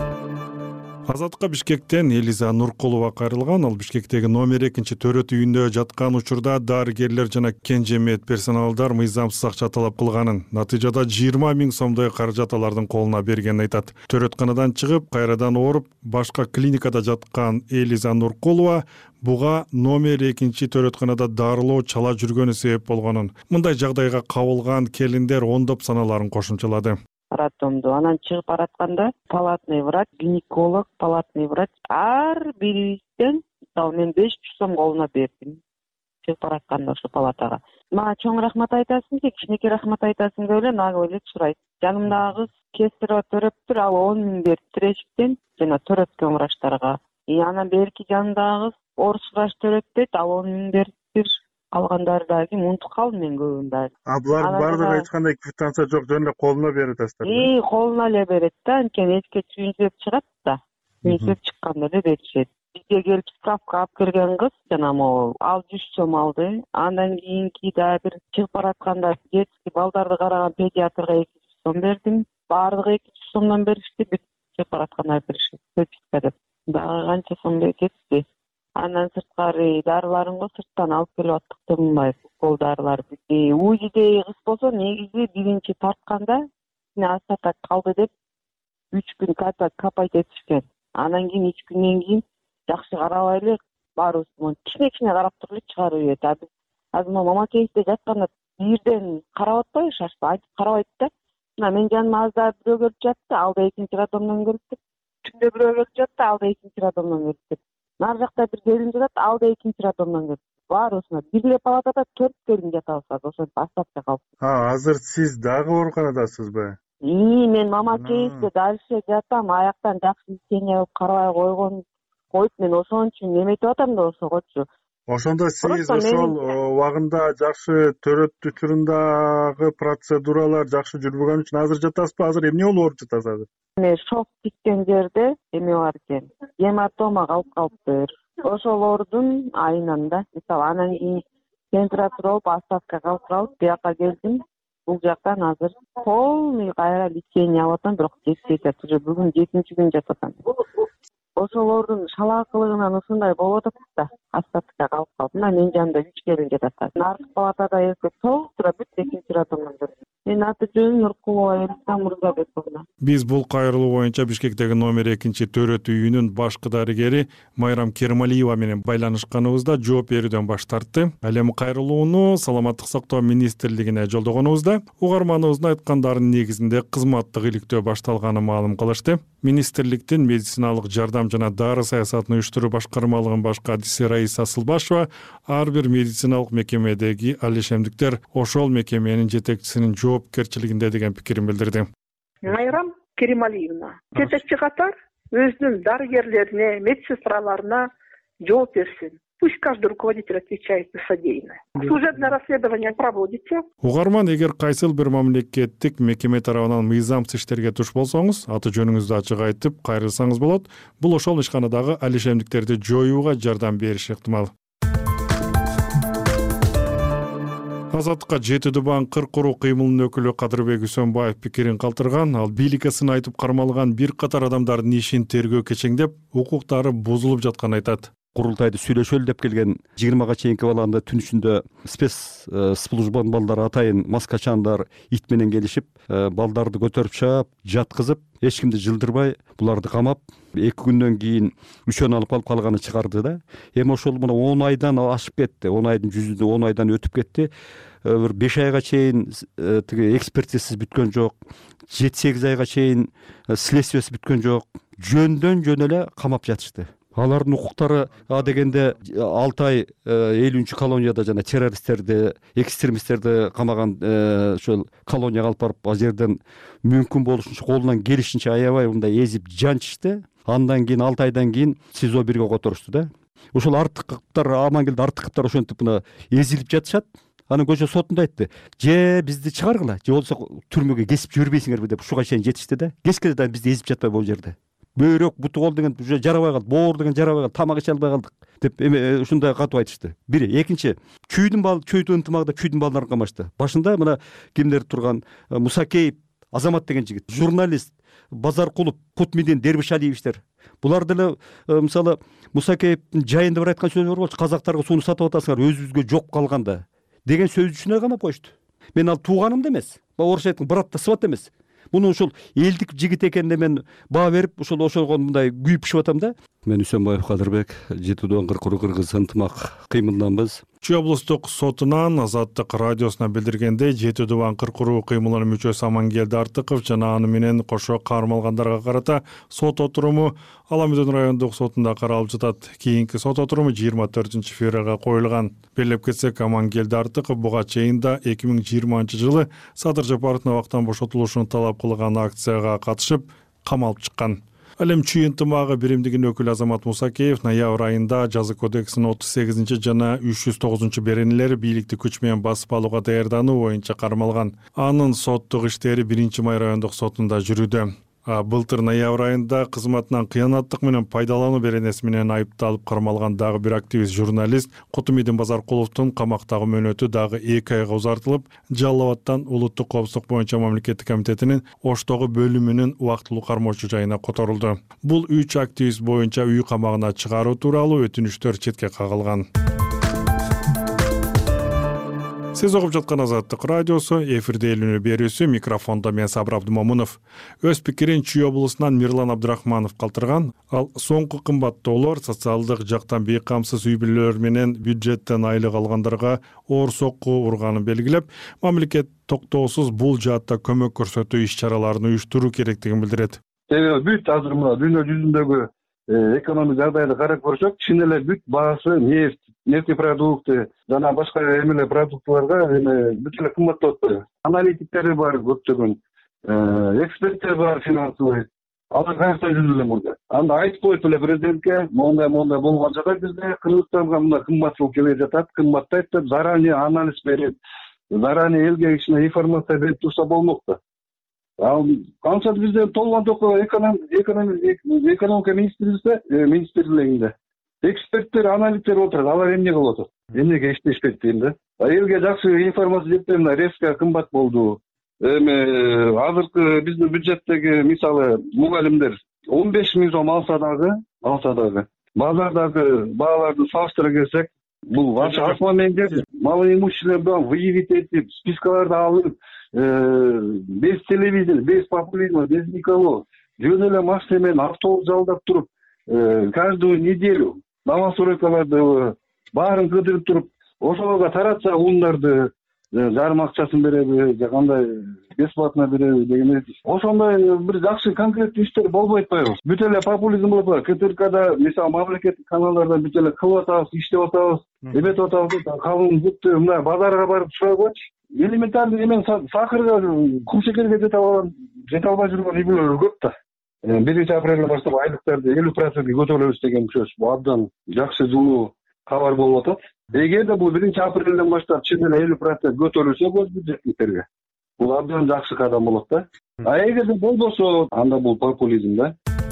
Азаттыкка Бишкектен Элиза Нуркулова кайрылган. Ал Бишкектеги номер 2 төрөт үйүндө жаткан учурда дарыгерлер жана кенже медперсоналдар мыйзамсыз акча талап кылганын, натыйжада 20 000 сомдой каражат алардын колуна бергенин айтат. Төрөтканадан чыгып, кайрадан ооруп, башка клиникада жаткан Элиза Нуркулова буга номер 2 төрөтканада дарылоо чала жүргөнү себеп болгонун, мындай жагдайга кабылган келиндер ондоп саналарын кошумчалады. Роддомду анан чыгып баратканда палатный врач, гинеколог, палатный врач ар бирибизден мен 500 сом колуна бердим. Чыгып баратканда ошо палатага. Мага чоң рахмат айтасың же, кичинекей рахмат айтасың деп эле нагы эле сурайт. Жанымдагы кыз кесиро төрөптүр, ал 10 000 берди тирешиктен жана төрөткөн врачтарга. Анан берки жанымдагы кыз орус врач төрөт дейт, ал 10 000 берди. Алгандары дагы унутуп калдым мен көбүн дагы. Булар баардыгы эч кандай квитанция жок, жөн эле колуна берет атасыздар. Колуна эле берет да, анткени эчке сүйүнсөп чыгат да. Сүйүнсөп чыкканда эле беришет. Бизге келип справка алып келген кыз жана могу ал 100 сом алды. Андан кийинки дагы бир чыгып баратканда детский балдарды караган педиатрга 200 сом бердим. Баардыгы 200 сомдон беришти, бүт чыгып баратканда беришет. Прописка деп. Дагы канча сом кетти. Андан сырткары дарыларымды сырттан алып келип аттык Тынбаев, укол дарылар. УЗИде кыз болсо негизи биринчи тартканда астата калды деп 3 күн капайт этишкен. Анан кийин 3 күндөн кийин жакшы карабай эле баарыбыз кичине карап туруп эле чыгарып ийет. Азыр мама кейсте жатканда бирден карап атпайбы, шашпа айтып карабайт да. Мына мен жаныма азда бирөө келип жатты, алда экинчи радомдон келип, түндө бирөө келип жатты, алда экинчи радомдон келип. Нар жакта бир келин жатат, алда экинчи радомдон келип. Баарыбызга бир эле палатада 4 келин жатабыз, ошентип астапка калып. Азыр сиз дагы ооруканадасызбы? Мен мама кейсте дальше жатам, аяктан жакшы лечение кылып карабай коюп мен ошон үчүн неметип атам да ошогочу. Ошондо сиз ошол убагында жакшы төрөт учурундагы процедуралар жакшы жүрбөгөн үчүн азыр жатасызбы? Азыр эмне болуп ооруп жатасыз азыр? Шок тиккен жерде эме бар экен. Гематома калып калыптыр. Ошол оорудун айынан да. Мисалы анан кийин температура болуп астапка калып, бияка келдим. Бул жактан азыр полный кайра лечение алып атам, бирок жетпейт. Уже бүгүн 7-чи күн жатып атам. Ошол оорудун шалаакылыгынан ушундай болуп атат да. Астапка калып. Мына мен жанымда 3 келин жатат. Наркы палатада толтура бүт экинчи радомдон берди. Менин аты жөнүм Нуркулова Элиса Мурзабековна. Биз бул кайрылуу боюнча Бишкектеги номер 2 төрөт үйүнүн башкы дарыгери Майрам Кермалиева менен байланышканыбызда жооп берүүдөн баш тартты. Ал эми кайрылууну Саламаттык сактоо министрлигине жолдогонубузда угарманыбыздын айткандарынын негизинде кызматтык иликтөө башталганын маалым кылышты. Министрликтин медициналык жардам жана дары саясатын уюштуруу башкармалыгынын башкы кадиси Раиса Асылбашева ар бир медициналык мекемедеги алишемдиктер ошол мекеменин жетекчисинин жоопкерчилигинде деген пикирин билдирди. Майрам Керималиевна жетекчи катар өзүнүн дарыгерлерине, медсестраларына жооп берсин. Пусть каждый руководитель отвечает за содеянное. Служебное расследование проводится. Угарман, эгер кайсыл бир мамлекеттик мекеме тарабынан мыйзамсыз иштерге туш болсоңуз, аты жөнүңүздү ачык айтып кайрылсаңыз болот. Бул ошол ишканадагы алишемдиктерди жоюуга жардам бериши ыктымал. Азаттыкка Жети Дубан кыр куруу кыймылынын өкүлү Кадырбек Үсөнбаев пикирин калтырган. Ал бийликесин айтып кармалган бир катар адамдардын ишин тергөө кечеңдеп, укуктары бузулуп жатканын айтат. Курултайды сүйлөшөлү деп келген 20га чейинки баланы түн ичинде спецслужбанын балдары атайын маскачандар ит менен келишип, балдарды көтөрүп чаап, жаткызып, эч кимди жылдырбай, буларды камап, 2 күндөн кийин үчөн алып калганы чыгарды да. Эми ошол мына 10 айдан ашып кетти. 10 айдын жүзүндө 10 айдан өтүп кетти. Бир 5 айга чейин тиги экспертизасы бүткөн жок. 7-8 айга чейин следствиясы бүткөн жок. Жөндөн жөн эле камап жатышты. Алардын укуктары дегенде 6 ай 50-чү колонияда жана террористтерди, экстремисттерди камаган ошол колонияга алып барып, ал жерден мүмкүн болушунча колунан келишинче аябай мындай эзип жанчышты. Андан кийин 6 айдан кийин СИЗО 1ге которушту да. Ошол артыктар, Амангелди артыктар ошентип мына эзилип жатышат. Анын көчө сотунда айтты: "Же бизди чыгаргыла, же болсо түрмөгө кесип жибербейсиңерби" деп ушуга чейин жетишти да. Кеске да бизди эзип жатпай бул жерде. Бөйрөк, буту кол деген уже жарабай калды, боор деген жарабай калды, тамак иче албай калдык деп эми ушундай катып айтышты. Бири, экинчи, чүйдүн ынтымагында чүйдүн балдарын камашты. Башында мына кимдер турган Мусакеев, Азамат деген жигит, журналист, Базаркулов, Кутмидин, Дербишалиевичтер. Булар деле мисалы Мусакеевдин жайында бир айткан сөзү бар болчу: "Казактарга сууну сатып атасыңар, өзүбүзгө жок калганда" деген сөз үчүн камап коюшту. Мен ал тууганымды эмес, орусча айткан братта сват эмес. Муну ошол элдик жигит экенине мен баа берип, ошолго мындай күйүп пишип атам да. Мен Үсөнбаев Кадырбек, Жети Дубан кыр куруу кыргыз ынтымак кыймылданбыз. Чүй облустук сотунан Азаттык радиосуна билдиргендей, Жети Дубан кыр куруу кыймылынын мүчөсү Амангелди Артыков жана аны менен кошо кармалгандарга карата сот отуруму Аламүдөн райондук сотунда каралып жатат. Кийинки сот отуруму 24-февралга коюлган. Белеп кетсек, Амангелди Артыков буга чейин да 2020-жылы Садыр Жапаровдун абактан бошотулушун талап кылган акцияга катышып, камалып чыккан. Ал эми чүй ынтымагы биримдигинин өкүлү Азамат Мусакеев ноябрь айында жаза кодексинин 38 жана 309 беренелери бийликти күч менен басып алууга даярдануу боюнча кармалган. Анын соттук иштери 1-май райондук сотунда жүрүүдө. Былтыр ноябрь айында кызматынан кыянаттык менен пайдалануу беренеси менен айыпталып кармалган дагы бир активист журналист Кутумидин Базаркуловдун камактагы мөөнөтү дагы 2 айга узартылып, Жалал Абадтан улуттук коопсуздук боюнча мамлекеттик комитетинин Оштогу бөлүмүнүн убактылуу кармоочу жайына которулду. Бул 3 активист боюнча үй камагына чыгаруу тууралуу өтүнүчтөр четке кагылган. Сиз угуп жаткан Азаттык радиосу, эфирде элүүнү берүүсү, микрофондо мен Сабыр Абдымомунов. Өз пикирин Чүй облусунан Мирлан Абдрахманов калтырган. Ал соңку кымбаттоолор социалдык жактан бейкамсыз үй бүлөлөр менен бюджеттен айлык алгандарга оор сокку урганын белгилеп, мамлекет токтоосуз бул жаатта көмөк көрсөтүү иш-чараларын уюштуруу керектигин билдирет. Бүт азыр мына дүйнө жүзүндөгү экономик жагдайды карап көрсөк, чын эле бүт баасы нефть, нефтепродукты жана башка эмеле продуктыларга бүт эле кымбаттап атпайбы? Аналитиктер бар көптөгөн, эксперттер бар финансовый. Алар кайякта жүрүп эле мурда. Анда айтып коюп эле президентке, мондай болгон жагат бизде Кыргызстанга мына кымбатчылык келе жатат, кымбаттайт деп заранее анализ берип, заранее элге кичине информация берип турса болмок да. Канча бизде толгон токко экономика министрлигинде эксперттер, аналиттер отурат. Алар эмне кылып отурат? Эмнеге иштешпейт дейм да. Элге жакшы информация жетпей мына резко кымбат болду. Эми азыркы биздин бюджеттеги мисалы мугалимдер 15 000 сом алса дагы базардагы бааларды салыштыра келсек, бул асман менен жер. Малый имущество выявить этип, спискаларды алып, без телевидения, без популизма, без никого жөн эле машина менен автобус жалдап туруп каждую неделю новостройкаларды баарын кыдырып туруп ошолорго таратса улундарды жарым акчасын береби же кандай бесплатно береби деген ошондой бир жакшы конкреттүү иштер болбой атпайбы? Бүт эле популизм болуп атат. КТРКда мисалы мамлекеттик каналдарда бүт эле кылып атабыз, иштеп атабыз, эметип атабыз. Калың жұртты мына базарга барып сурай койчу. Элементарный эмен сахарга, кумшекерге жете албай жүргөн үй-бүлөлөр көп да. 1-апрелден баштап айлыктарды 50% көтөрөбүз деген сөз. Бул абдан жакшы жылуу кабар болуп атат. Эгерде бул 1-апрелден баштап чын эле 50% көтөрүлсө көз бюджеттиктерге, бул абдан жакшы кадам болот да. А эгерде болбосо, анда бул популизм да.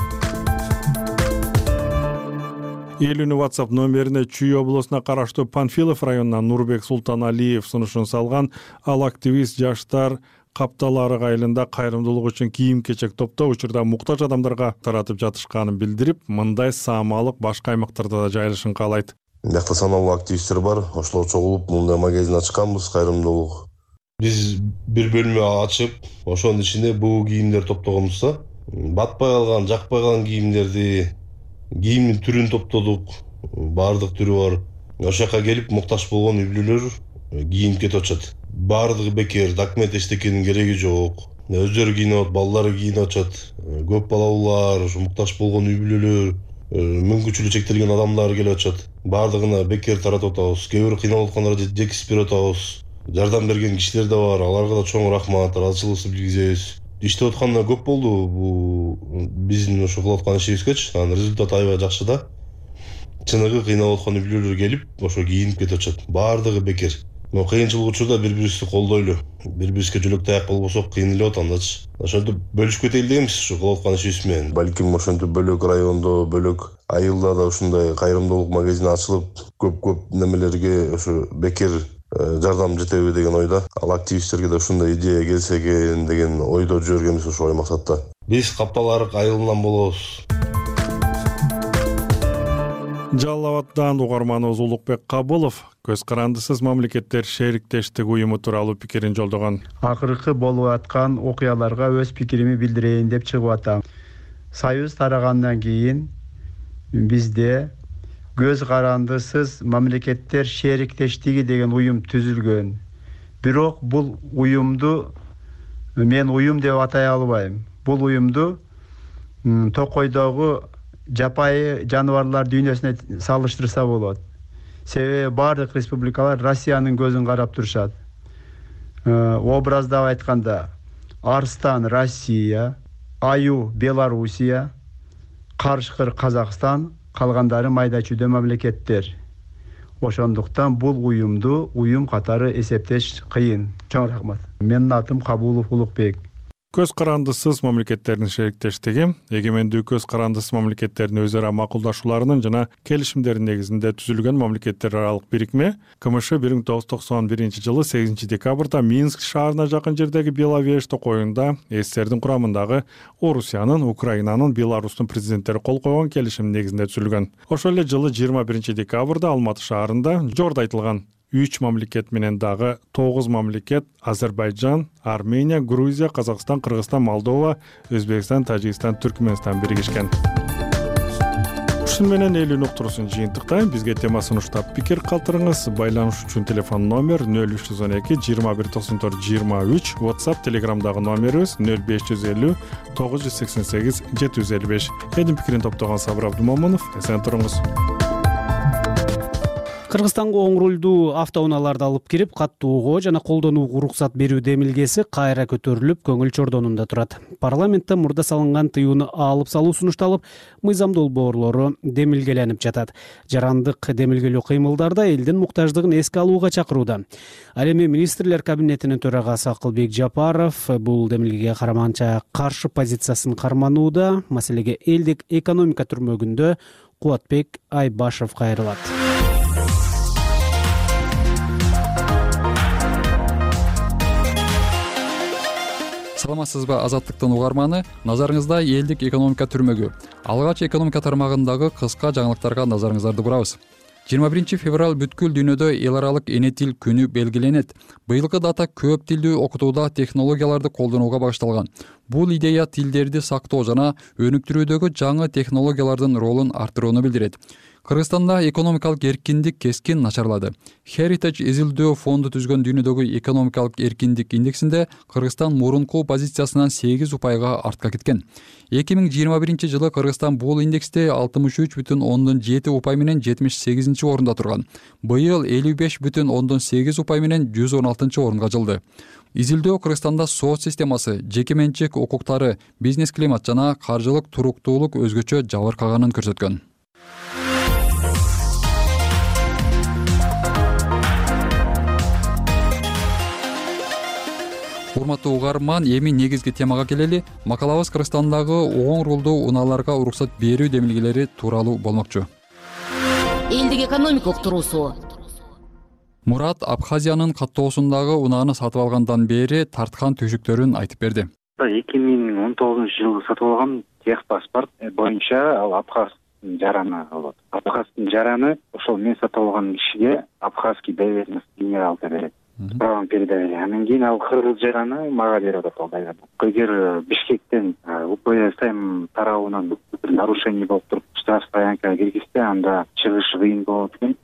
Эл-үнү WhatsApp номерине Чүй облусуна караштуу Панфилов районунан Нурбек Султаналиев сунушун салган. Ал активист жаштар капталары айылында кайрымдуулук үчүн кийим-кечек топтоо учурда муктаж адамдарга таратып жатышканын билдирип, мындай саамалык башка аймактарда да жайылышын каалайт. Мякта саналуу активисттер бар, ошолор чогулуп мындай магазин ачканбыз, кайрымдуулук. Биз бир бөлмө ачып, ошонун ичинде буу кийимдер топтогонбуз да. Батпай калган, жакпай калган кийимдерди, кийимдин түрүн топтодук, баардык түрү бар. Ошол жака келип муктаж болгон үй-бүлөлөр кийинип кетип атышат. Баардыгы бекер, документ эчтекенин кереги жок. Өздөрү кийинип атат, балдары кийинип атышат. Көп балалуулар, муктаж болгон үй-бүлөлөр, мүмкүнчүлүгү чектелген адамдар келип атышат. Баардыгына бекер таратып атабыз. Кээ бирөө кыйналып аткандарды жекип берип атабыз. Жардам берген кишилер да бар, аларга да чоң рахмат, ыраазычылыгыбызды билгизебиз. Иштеп атканда көп болду бул биздин ошо кылып аткан ишибизгечи. Анын результаты аябай жакшы да. Чыныгы кыйналып аткан үй-бүлөлөр келип, ошо кийинип кетип атышат. Баардыгы бекер. Кыйынчылык учурда бири-бирибизди колдойлу. Бири-бирибизге жөлөк таяк болбосок кыйналып атат андачы. Ошентип бөлүшүп кетели дейбиз ушу кылып аткан ишибиз менен. Балким ошентип бөлөк райондо, бөлөк айылда да ушундай кайрымдуулук магазин ачылып, көп немелерге ошо бекер жардам жетеби деген ойда. Ал активисттерге да ушундай идея келсе экен деген ойдо жүргөнбүз ошол максатта. Биз Каптал Арык айылынан болобуз. Жалал Абаддан угарманыбыз Улукбек Кабылов көз карандысыз мамлекеттер шериктештик уюму тууралуу пикирин жолдогон. Акыркы болуп аткан окуяларга өз пикирими билдирейин деп чыгып атам. Союз тарагандан кийин бизде көз карандысыз мамлекеттер шериктештиги деген уюм түзүлгөн. Бирок бул уюмду мен уюм деп атай албайм. Бул уюмду Токойдогу жапайы жаныбарлар дүйнөсүнө салыштырса болот. Себеби бардык республикалар Россиянын көзүн карап турушат. Образдап айтканда Арстан Россия, Аю Белоруссия, Карышкыр Казакстан, калгандары майда чүйдө мамлекеттер. Ошондуктан бул уюмду уюм катары эсептеш кыйын. Чоң рахмат. Менин атым Кабулов Улукбек. Көз карандысыз мамлекеттердин шериктештиги эгемендүү көз карандысыз мамлекеттердин өз ара макулдашууларынын жана келишимдердин негизинде түзүлгөн мамлекеттер аралык бирикме КМШ 1991 жылы 8 декабрда Минск шаарына жакын жердеги Беловежто коюнда СССРдин курамындагы Орусиянын, Украинанын, Беларустун президенттери кол койгон келишим негизинде түзүлгөн. Ошол эле жылы 21 декабрда Алматы шаарында жордо айтылган 3 мамлекет менен дагы 9 мамлекет Азербайджан, Армения, Грузия, Казакстан, Кыргызстан, Молдова, Өзбекстан, Тажикстан, Түркмөнстан биригишкен. Ушун менен эл үнү уктуруусун жыйынтыктайм. Бизге тема сунуштап пикир калтырыңыз. Байланыш үчүн телефон номер 0312 2194 23, WhatsApp, Telegramдагы номерибиз 0550 988 755. Элдин пикирин топтогон Сабыр Абдумомунов. Эсен туруңуз. Кыргызстанга оң рулдуу автоунааларды алып кирип, каттоого жана колдонууга уруксат берүү демилгеси кайра көтөрүлүп, көңүл чордонунда турат. Парламентте мурда салынган тыюуну алып салуу сунушталып, мыйзам долбоорлору демилгеленип жатат. Жарандык демилгелөө кыймылдарда элдин муктаждыгын эске алууга чакырууда. Ал эми министрлер кабинетинин төрагасы Акылбек Жапаров бул демилгеге караманча каршы позициясын карманууда. Маселеге элдик экономика түрмөгүндө Кубатбек Айбашев кайрылат. Саламатсызбы, Азаттыктын угарманы? Назарыңызда элдик экономика түрмөгү. Алгач экономика тармагындагы кыска жаңылыктарга назарыңыздарды бурабыз. 21 февраль бүткүл дүйнөдө эл аралык эне тил күнү белгиленет. Быйылкы дата көп тилдүү окутууда технологияларды колдонууга багышталган. Бул идея тилдерди сактоо жана өнүктүрүүдөгү жаңы технологиялардын ролун арттырууну билдирет. Кыргызстанда экономикалык эркиндик кескин начарлады. Heritage изилдөө фонду түзгөн дүйнөдөгү экономикалык эркиндик индексинде Кыргызстан мурунку позициясынан 8 упайга артка кеткен. 2021 жылы Кыргызстан бул индексте 63,7 упай менен 78 орунда турган. Быйыл 55,8 упай менен 116 орунга жылды. Изилдөө Кыргызстанда сот системасы, жеке менчик укуктары, бизнес климат жана каржылык туруктуулук өзгөчө жабыркаганын көрсөткөн. Урматтуу угарман, эми негизги темага келели. Макалабыз Кыргызстандагы оң рулдуу унааларга уруксат берүү демилгелери тууралуу болмокчу. Элдик экономика уктуруусу. Мурат Абхазиянын каттоосундагы унааны сатып алгандан бери тарткан түйшүктөрүн айтып берди. 2019 жылы сатып алган техпаспорт боюнча ал абхаздын жараны болот. Абхаздын жараны ошол мен сатып алган кишиге абхазский доверенность генералга берет. Правом передавали. Анан кийин ал кыргыз жараны мага берип атат ал. Эгер Бишкектен УП Сайм тарабынан нарушение болуп туруп штраф стоянкага киргизсе, анда чыгыш кыйын болот экен.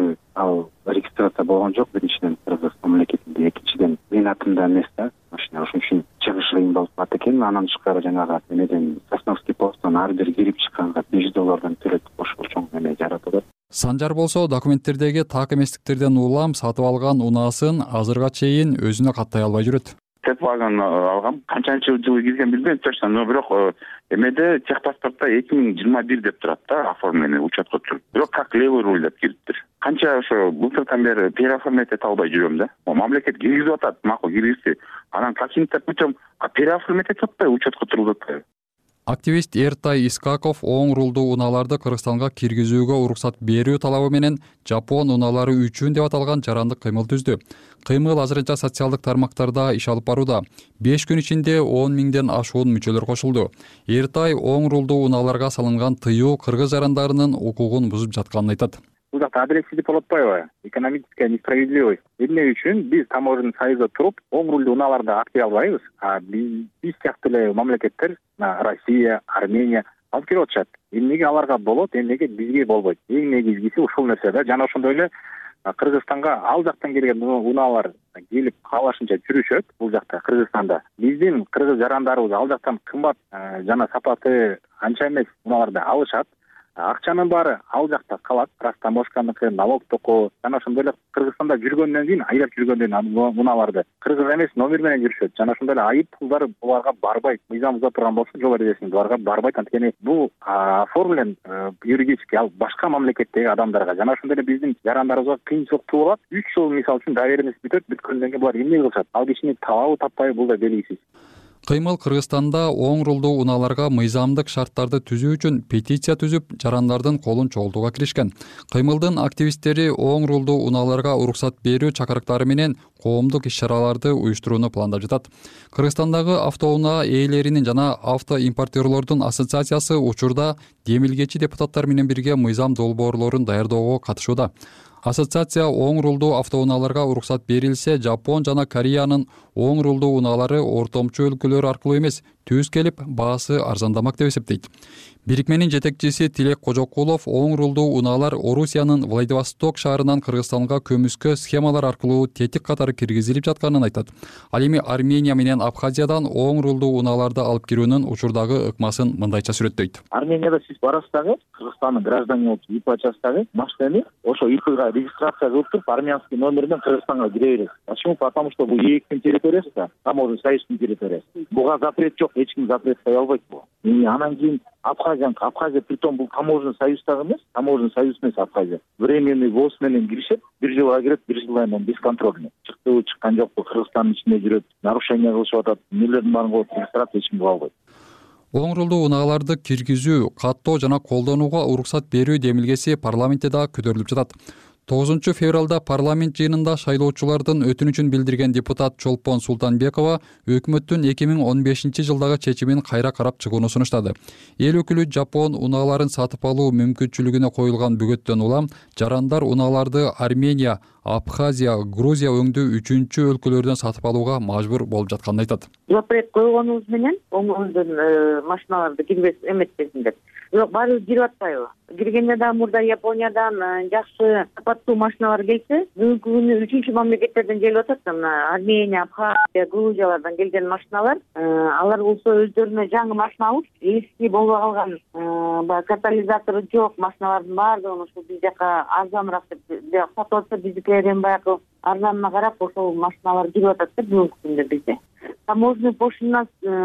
Ал регистрация болгон жок биринчиден Кыргыз мамлекетинде, экинчиден менин атымда эмес да. Ошон үчүн чыгыш кыйын болуп калат экен. Анан тышкары жанагы эмеден Сосновский посттон ар бир кирип чыкканга $5 төлөтүп ошол чоң эме жаратылат. Санжар болсо документтердеги так эместиктерден улам сатып алган унаасын азырга чейин өзүнө каттай албай жүрөт. Теплаган алгам канчанчы жылы кирген билбейм точно, но бирок эмеде техпаспортто 2021 деп турат да, оформленный учетко туруп. Бирок как левый руль деп кириптир. Канча ошо былтыртан бери переоформлять эте албай жүрөм да. Мамлекет киргизип атат, макул киргизди. Анан каким-то путем переоформлять эте атпайбы, учетко туруп атпайбы. Активист Эртай Искаков оң рулдуу унааларды Кыргызстанга киргизүүгө уруксат берүү талабы менен Жапон унаалары үчүн деп аталган жарандык кыймыл түздү. Кыймыл азырынча социалдык тармактарда иш алып барууда. 5 күн ичинде 10 миңден ашуун мүчөлөр кошулду. Эртай оң рулдуу унааларга салынган тыюу кыргыз жарандарынын укугун бузуп жатканын айтат. Бул жакта адилетсиздик болуп атпайбы? Экономическая несправедливость. Эмне үчүн биз таможенный союзда туруп, оң рулдуу унааларды актый албайбыз, а биз сыяктуу эле мамлекеттер, Россия, Армения алып келип атышат. Эмнеге аларга болот, эмнеге бизге болбойт? Эң негизгиси ушул нерсе да. Жана ошондой эле Кыргызстанга ал жактан келген унаалар келип каалашынча жүрүшөт бул жакта Кыргызстанда. Биздин кыргыз жарандарыбыз ал жактан кымбат жана сапаты анча эмес унааларды алышат. Акчанын баары ал жакта калат, растаможканыкы, налог токоо, жана ошондой эле Кыргызстанда жүргөндөн кийин, айлап жүргөндөн кийин унааларды кыргыз эмес номер менен жүрүшөт. Жана ошондой эле айып пулдар буларга барбайт. Мыйзам буза турган болсо, жол эрежесин буларга барбайт. Анткени бул оформлен юридически ал башка мамлекеттеги адамдарга, жана ошондой эле биздин жарандарыбызга кыйынчылык тууп алат. 3 жыл мисалы үчүн доверенность бүтөт, бүткөндөн кийин булар эмне кылышат? Ал кишини табабы таппайбы, бул да белгисиз. Кыймыл Кыргызстанда оң рулдуу унааларга мыйзамдык шарттарды түзүү үчүн петиция түзүп, жарандардын колун чогултууга киришкен. Кыймылдын активисттери оң рулдуу унааларга уруксат берүү чакырыктары менен коомдук иш-чараларды уюштурууну пландап жатат. Кыргызстандагы автоунаа ээлеринин жана автоимпортерлордун ассоциациясы учурда демилгечи депутаттар менен бирге мыйзам долбоорлорун даярдоого катышууда. Ассоциация оң рулдуу автоунааларга уруксат берилсе, Жапон жана Кореянын оң рулдуу унаалары ортомчу өлкөлөр аркылуу эмес, түз келип, баасы арзандамак деп эсептейт. Бирикменин жетекчиси Тилек Кожокулов оң рулдуу унаалар Орусиянын Владивосток шаарынан Кыргызстанга көмүскө схемалар аркылуу тетик катары киргизилип жатканын айтат. Ал эми Армения менен Абхазиядан оң рулдуу унааларды алып кирүүнүн учурдагы ыкмасын мындайча сүрөттөйт. Арменияда сиз барасыз дагы, Кыргызстандын граждане болуп ИП ачасыз дагы, машинаны ошо ИПга регистрация кылып туруп, армянский номерден Кыргызстанга кире бересиз. Почему? Потому что бул ээктин территориясы да, таможенный союздун территориясы. Буга запрет жок, эч ким запрет кое албайт бул. Анан кийин Абхазия притом бул таможенный союз дагы эмес, таможенный союз эмес Абхазия. Временный ВОЗ менен киришет, 1 жылга кирет, 1 жылдан кийин бесконтрольный. Чыктыбы, чыккан жокпу, Кыргызстандын ичинде жүрөт, нарушение кылышып атат, эмнелердин баарын кылып регистрация эч ким кыла албайт. Оң рулдуу унааларды киргизүү, каттоо жана колдонууга уруксат берүү демилгеси парламентте да көтөрүлүп жатат. 9 февралда парламент жыйынында шайлоочулардын өтүнүчүн билдирген депутат Чолпон Султанбекова өкмөттүн 2015 жылдагы чечимин кайра карап чыгууну сунуштады. Эл өкүлү Жапон унааларын сатып алуу мүмкүнчүлүгүнө коюлган бөгөттөн улам жарандар унааларды Армения, Абхазия, Грузия өңдүү 3 өлкөлөрдөн сатып алууга мажбур болуп жатканын айтат. Запрет койгонубуз менен оңдон машиналарды кирбес эметпесиндер. Бирок баары кирип атпайбы? Киргенде да мурда Япониядан жакшы сапаттуу машиналар келсе, бүгүнкү күнү 3 мамлекеттерден келип атат. Армения, Абхазия, Грузиялардан келген машиналар, алар болсо өздөрүнө жаңы машина алып, эски болуп калган баягы катализатору жок машиналардын баардыгын ушул биз жака арзаныраак деп сатып атса, биздикилерден баягы арзанына карап ошол машиналар кирип атат да бүгүнкү күндө бизде. Таможенный пошлина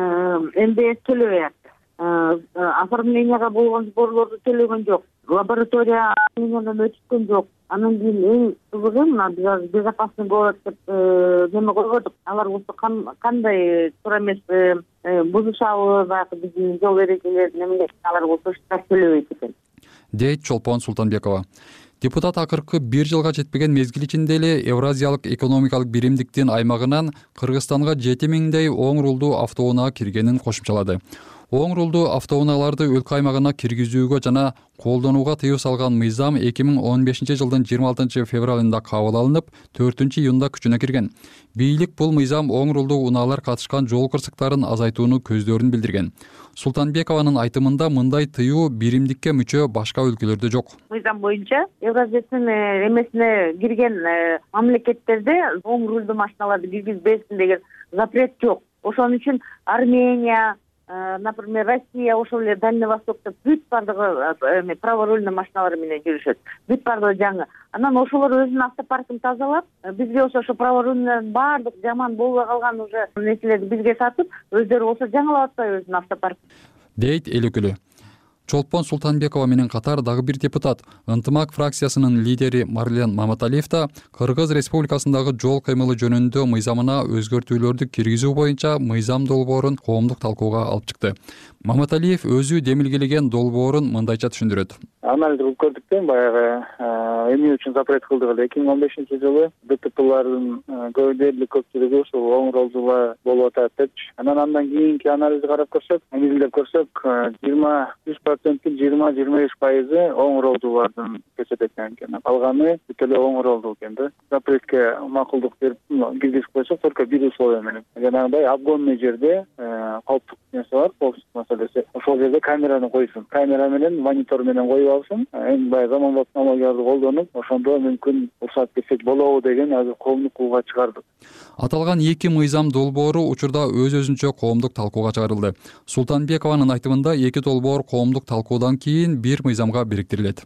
НДС төлөбөй атат. Оформленияга болгон сборлорду төлөгөн жок. Лаборатория өткөн жок. Анан кийин эң кызыгы мына биз безопасный город деп неме койгонбук. Алар болсо кандай туура эмес бузушабы баягы биздин жол эрежелерин эмне алар болсо штраф төлөбөйт экен, дейт Чолпон Султанбекова. Депутат акыркы 1 жылга жетпеген мезгил ичинде эле Евразиялык экономикалык биримдиктин аймагынан Кыргызстанга 7000дей оң рулдуу автоунаа киргенин кошумчалады. Оң рулдуу автоунааларды өлкө аймагына киргизүүгө жана колдонууга тыюу салган мыйзам 2015 жылдын 26 февралында кабыл алынып, 4-июнда күчүнө кирген. Бийлик бул мыйзам оң рулдуу унаалар катышкан жол кырсыктарын азайтууну көздөрүн билдирген. Султанбекованын айтымында мындай тыюу биримдикке мүчө башка өлкөлөрдө жок. Мыйзам боюнча Евразиянын эмесине кирген мамлекеттерде оң рулдуу машиналарды киргизбесин деген запрет жок. Ошон үчүн Армения, например, Россия, ошол эле Дальний Востокто бүт бардыгы праворульный машиналар менен жүрүшөт. Бүт бардыгы жаңы. Анан ошолор өзүнүн автопаркын тазалап, бизге болсо ошо праворульный бардык жаман болбой калган уже нерселерди бизге сатып, өздөрү болсо жаңылап атпайбы өзүнүн автопаркын, дейт эл өкүлү. Чолпон Султанбекова менен катар дагы бир депутат, Ынтымак фракциясынын лидери Марлен Маматалиев да Кыргыз Республикасындагы жол кыймылы жөнүндө мыйзамына өзгөртүүлөрдү киргизүү боюнча мыйзам долбоорун коомдук талкууга алып чыкты. Маматалиев өзү демилгелеген долбоорун мындайча түшүндүрөт. Анализ кылып көрдүк да, баягы эмне үчүн запрет кылдык эле 2015 жылы ДТПлардын дээрлик көпчүлүгү ушул оң рулдуулар болуп атат депчи. Андан кийинки анализди карап көрсөк, негизинде көрсөк 20-30%, 20-25% оң рулдуулардын көчөт экен. Калганы бүт эле оң рулдуу экен да. Запретке макулдук берип киргизип койсок, только бир условие менен. Жанагындай обгонный жерде кооптук нерсе бар, коопсуздук маселеси. Ошол жерде камераны койсун. Камера менен, монитор менен коюп алсын. Эң баягы заманбап технологияларды колдонуп, ошондо мүмкүн уруксат берсек болобу деген азыр коомдук кууга чыгардык. Аталган 2 мыйзам долбоору учурда өз-өзүнчө коомдук талкууга чыгарылды. Султанбекованын айтымында 2 долбоор коомдук талкуудан кийин бир мыйзамга бириктирилет.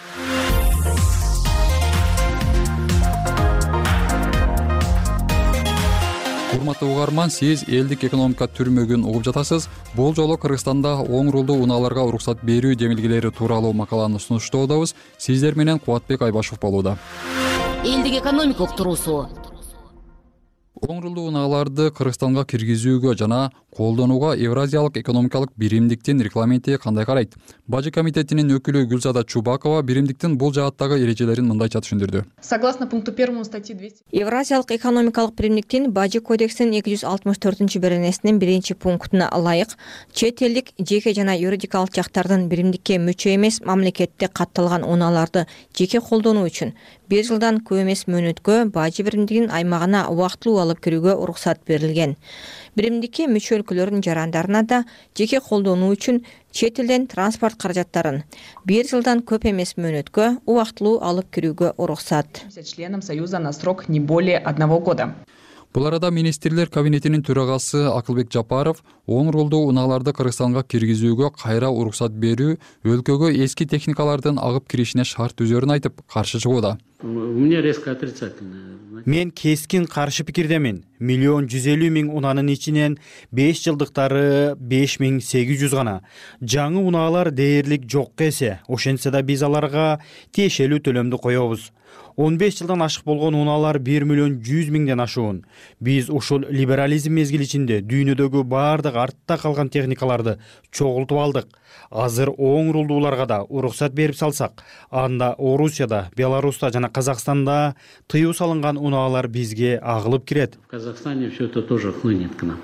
Урматтуу угарман, сиз элдик экономика түрмөгүн угуп жатасыз. Бул жолу Кыргызстанда оң рулдуу унааларга уруксат берүү демилгелери тууралуу макаланы сунуштоодобуз. Сиздер менен Кубатбек Айбашев болууда. Элдик экономикалык туруусу. Оң рулдуу унааларды Кыргызстанга киргизүүгө жана колдонууга Евразиялык экономикалык биримдиктин регламенти кандай карайт? Бажы комитетинин өкүлү Гүлзада Чубакова биримдиктин бул жааттагы эрежелерин мындайча түшүндүрдү. Согласно пункту 1 статьи 200. Евразиялык экономикалык биримдиктин Бажы кодексинин 264-беренесинин 1-пунктуна ылайык чет элдик жеке жана юридикалык жактардын биримдикке мүчө эмес мамлекетте катталган унааларды жеке колдонуу үчүн 1 жылдан көп эмес мөөнөткө Бажы биримдигинин аймагына убактылуу алып кирүүгө уруксат берилген. Биримдикке мүчө өлкөлөрдүн жарандарына да жеке колдонуу үчүн чет элден транспорт каражаттарын 1 жылдан көп эмес мөөнөткө убактылуу алып кирүүгө уруксат. Членам Союза на срок не более 1 года. Бул арада министрлер кабинетинин төрагасы Акылбек Жапаров оң рулдуу унааларды Кыргызстанга киргизүүгө кайра уруксат берүү өлкөгө эски техникалардын агып киришине шарт түзөрүн айтып, каршы чыгууда. Мне резко отрицательно. Мен кескин каршы пикирдемин. 1,150,000 унаанын ичинен 5 жылдыктары 5800 гана. Жаңы унаалар дээрлик жокко эсе. Ошентсе да биз аларга тиешелүү төлөмдү коебуз. 15 жылдан ашык болгон унаалар 1,100,000 ашуун. Биз ушул либерализм мезгили ичинде дүйнөдөгү бардык артта калган техникаларды чогултуп алдык. Азыр оң рулдууларга да уруксат берип салсак, анда Орусияда, Беларуста жана Казакстанда тыюу салынган унаалар бизге агылып кирет. В Казахстане все это тоже хлынет к нам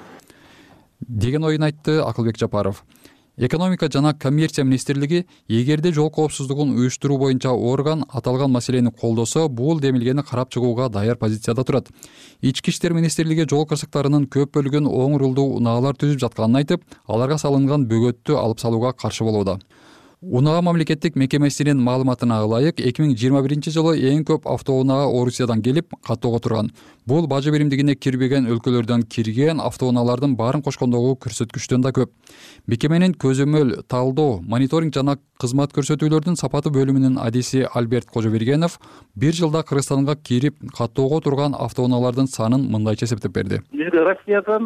деген оюн айтты Акылбек Жапаров. Экономика жана коммерция министрлиги эгерде жол коопсуздугун уюштуруу боюнча орган аталган маселени колдосо, бул демилгени карап чыгууга даяр позицияда турат. Ички иштер министрлиги жол кырсыктарынын көп бөлүгүн оң рулдуу унаалар түзүп жатканын айтып, аларга салынган бөгөттү алып салууга каршы болууда. Унаа мамлекеттик мекемесинин маалыматына ылайык 2021-жылы эң көп автоунаа Орусиядан келип каттоого турган. Бул бажы биримдигине кирбеген өлкөлөрдөн кирген автоунаалардын баарын кошкондогу көрсөткүчтөн да көп. Мекеменин көзөмөл, талдоо, мониторинг жана кызмат көрсөтүүлөрдүн сапаты бөлүмүнүн адиси Альберт Кожобергенов бир жылда Кыргызстанга кирип каттоого турган автоунаалардын санын мындайча эсептеп берди. Бизге Россиядан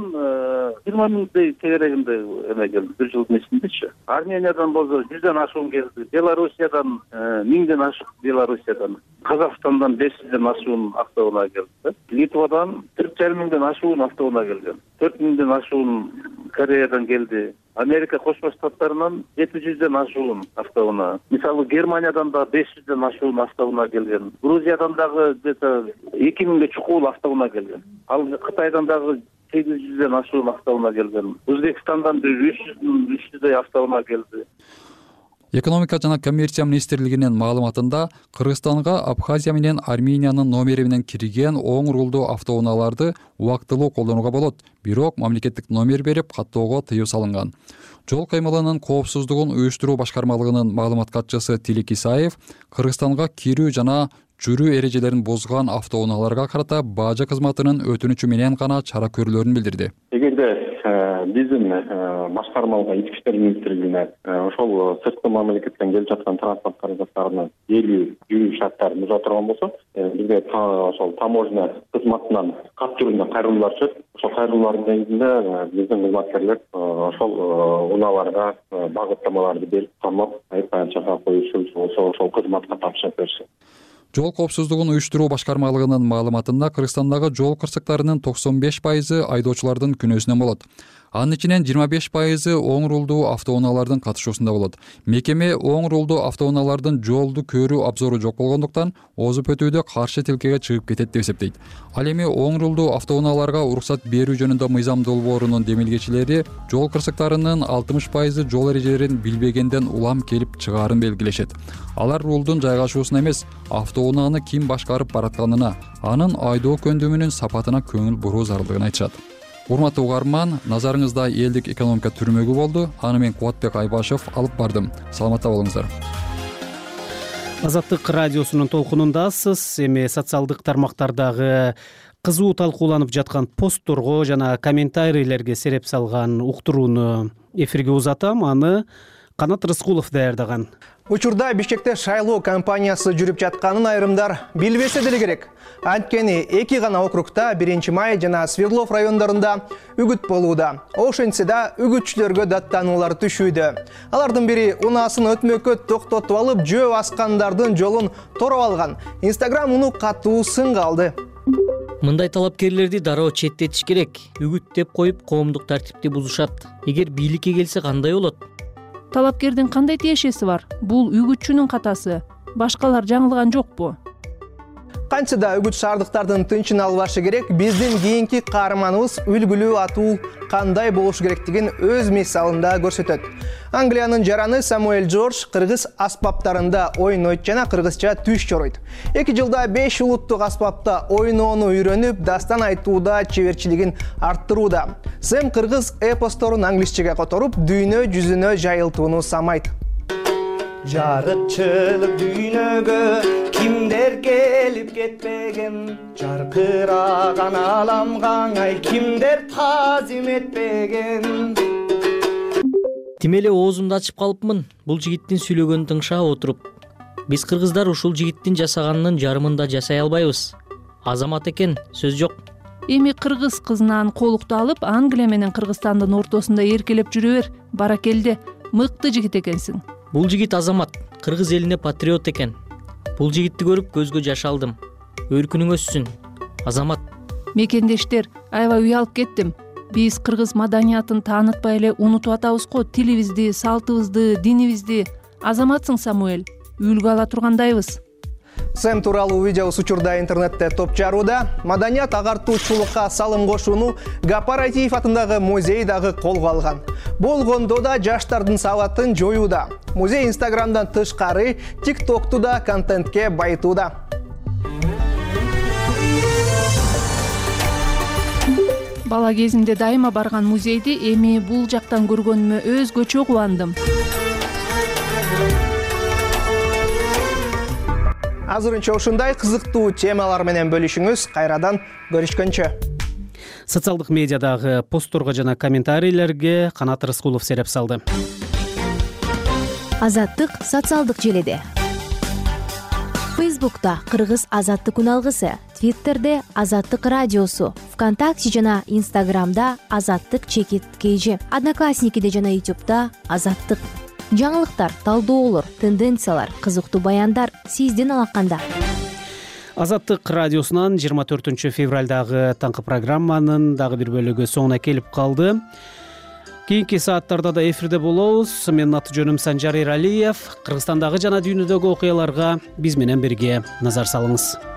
20 миңдей тегерегинде эме келди, бир жылдын ичиндечи. Армениядан болсо 100ден ашуун келди. Белоруссиядан 1000ден ашык, Белоруссиядан. Казакстандан 500ден ашуун автоунаа келди. Литвадан 4,5 миңден ашуун автоунаа келген. 4 миңден ашуун Кореядан келди. Америка Кошмо Штаттарынан 700ден ашуун автоунаа. Мисалы Германиядан да 500ден ашуун автоунаа келген. Грузиядан дагы где-то 2000ге чукул автоунаа келген. Ал Кытайдан дагы 800ден ашуун автоунаа келген. Өзбекстандан 300дей автоунаа келди. Экономика жана коммерция министрлигинин маалыматында Кыргызстанга Абхазия менен Армениянын номери менен кирген оң рулдуу автоунааларды убактылуу колдонууга болот, бирок мамлекеттик номер берип каттоого тыюу салынган. Жол кыймылынын коопсуздугун уюштуруу башкармалыгынын маалымат катчысы Тилек Исаев Кыргызстанга кирүү жана жүрүү эрежелерин бузган автоунааларга карата бажы кызматынын өтүнүчү менен гана чара көрүлөрүн билдирди. Эгерде биздин башкармалык ички иштер министрлигине ошол сырткы мамлекеттен келип жаткан транспорт каражаттарынын жүрүү шарттарын буза турган болсо, бизге ошол таможня кызматынан кат түрүндө кайрылуулар түшөт. Ошол кайрылуулардын негизинде биздин кызматкерлер ошол унааларга багыттамаларды берип камап, айыппаян жасап коюшу, ошол кызматка тапшырып беришет. Жол коопсуздугун уюштуруу башкармалыгынын маалыматында Кыргызстандагы жол кырсыктарынын 95% айдоочулардын күнөөсүнөн болот. Анын ичинен 25% оң рулдуу автоунаалардын катышуусунда болот. Мекеме оң рулдуу автоунаалардын жолду көрүү абзору жок болгондуктан озуп өтүүдө каршы тилкеге чыгып кетет деп эсептейт. Ал эми оң рулдуу автоунааларга уруксат берүү жөнүндө мыйзам долбоорунун демилгечилери жол кырсыктарынын 60% жол эрежелерин билбегенден улам келип чыгаарын белгилешет. Алар рулдун жайгашуусуна эмес, автоунааны ким башкарып баратканына, анын айдоо көндүмүнүн сапатына көңүл буруу зарылдыгын айтышат. Урматтуу угарман, назарыңызда элдик экономика түрмөгү болду. Аны мен Кубатбек Айбашев алып бардым. Саламатта болуңуздар. Азаттык радиосунун толкунундасыз. Эми социалдык тармактардагы кызуу талкууланып жаткан постторго жана комментарийлерге сереп салган уктурууну эфирге узатам. Аны Канат Рыскулов даярдаган. Учурда Бишкекте шайлоо кампаниясы жүрүп жатканын айрымдар билбесе деле керек. Анткени 2 гана округда 1-Май жана Свердлов райондорунда үгүт болууда. Ошентсе да үгүтчүлөргө даттануулар түшүүдө. Алардын бири унаасын өтмөккө токтотуп алып, жөө аскандардын жолун тороп алган. Instagram муну катуу сынга алды. Мындай талапкерлерди дароо четтетиш керек. Үгүт деп коюп коомдук тартипти бузушат. Эгер бийликке келсе кандай болот? Талапкердин кандай тиешеси бар? Бул үгүтчүнүн катасы. Башкалар жаңылган жокпу? Канча да үгүт шаардыктардын тынчын албашы керек, биздин кийинки каарманыбыз үлгүлүү атуу кандай болуш керектигин өз мисалында көрсөтөт. Англиянын жараны Самуэль Джордж кыргыз аспаптарында ойнойт жана кыргызча түш чоройт. 2 жылда 5 улуттук аспапта ойноону үйрөнүп, дастан айтууда чеберчилигин арттырууда. Сэм кыргыз эпосторун англисчеге которуп, дүйнө жүзүнө жайылтууну самайт. Жарыкчылык дүйнөгө кимдер келип кетпеген, жаркыраган аламга ай кимдер тазим этпеген. Тим эле оозумду ачып калыпмын. Бул жигиттин сүйлөгөнүн тыңшап отуруп. Биз кыргыздар ушул жигиттин жасаганынын жарымын да жасай албайбыз. Азамат экен, сөз жок. Эми кыргыз кызынан колукту алып, Англия менен Кыргызстандын ортосунда эркелеп жүрө бер. Баракелде, мыкты жигит экенсиң. Бул жигит азамат, кыргыз элине патриот экен. Бул жигитти көрүп көзгө жаш алдым. Өркүнүң өссүн, азамат. Мекендештер, аябай уялып кеттим. Биз кыргыз маданиятын таанытпай эле унутуп атабыз го, тилибизди, салтыбызды, динибизди. Азаматсың, Самуэль. Үлгү ала тургандайбыз. Сэм тууралуу видеобуз учурда интернетте топ жарууда. Маданият агартуучулукка салым кошууну Гапаратиев атындагы музей дагы колго алган. Болгондо да жаштардын сабатын жоюуда. Музей Инстаграмдан тышкары ТикТокту да контентке байытууда. Бала кезимде дайыма барган музейди эми бул жактан көргөнүмө өзгөчө кубандым. Азырынча ушундай кызыктуу темалар менен бөлүшүңүз. Кайрадан көрүшкөнчө. Социалдык медиадагы постторго жана комментарийлерге Канат Рыскулов сереп салды. Азаттык социалдык желеде. Фейсбукта Кыргыз Азаттык үналгысы, Твиттерде Азаттык радиосу, ВКонтакте жана Инстаграмда Азаттык _KG, Одноклассникиде жана Ютубта Азаттык. Жаңылыктар, талдоолор, тенденциялар, кызыктуу баяндар сиздин алаканда. Азаттык радиосунан 24 февралдагы таңкы программанын дагы бир бөлүгү соңуна келип калды. Кийинки сааттарда да эфирде болобуз. Менин аты жөнүм Санжар Эралиев. Кыргызстандагы жана дүйнөдөгү окуяларга биз менен бирге назар салыңыз.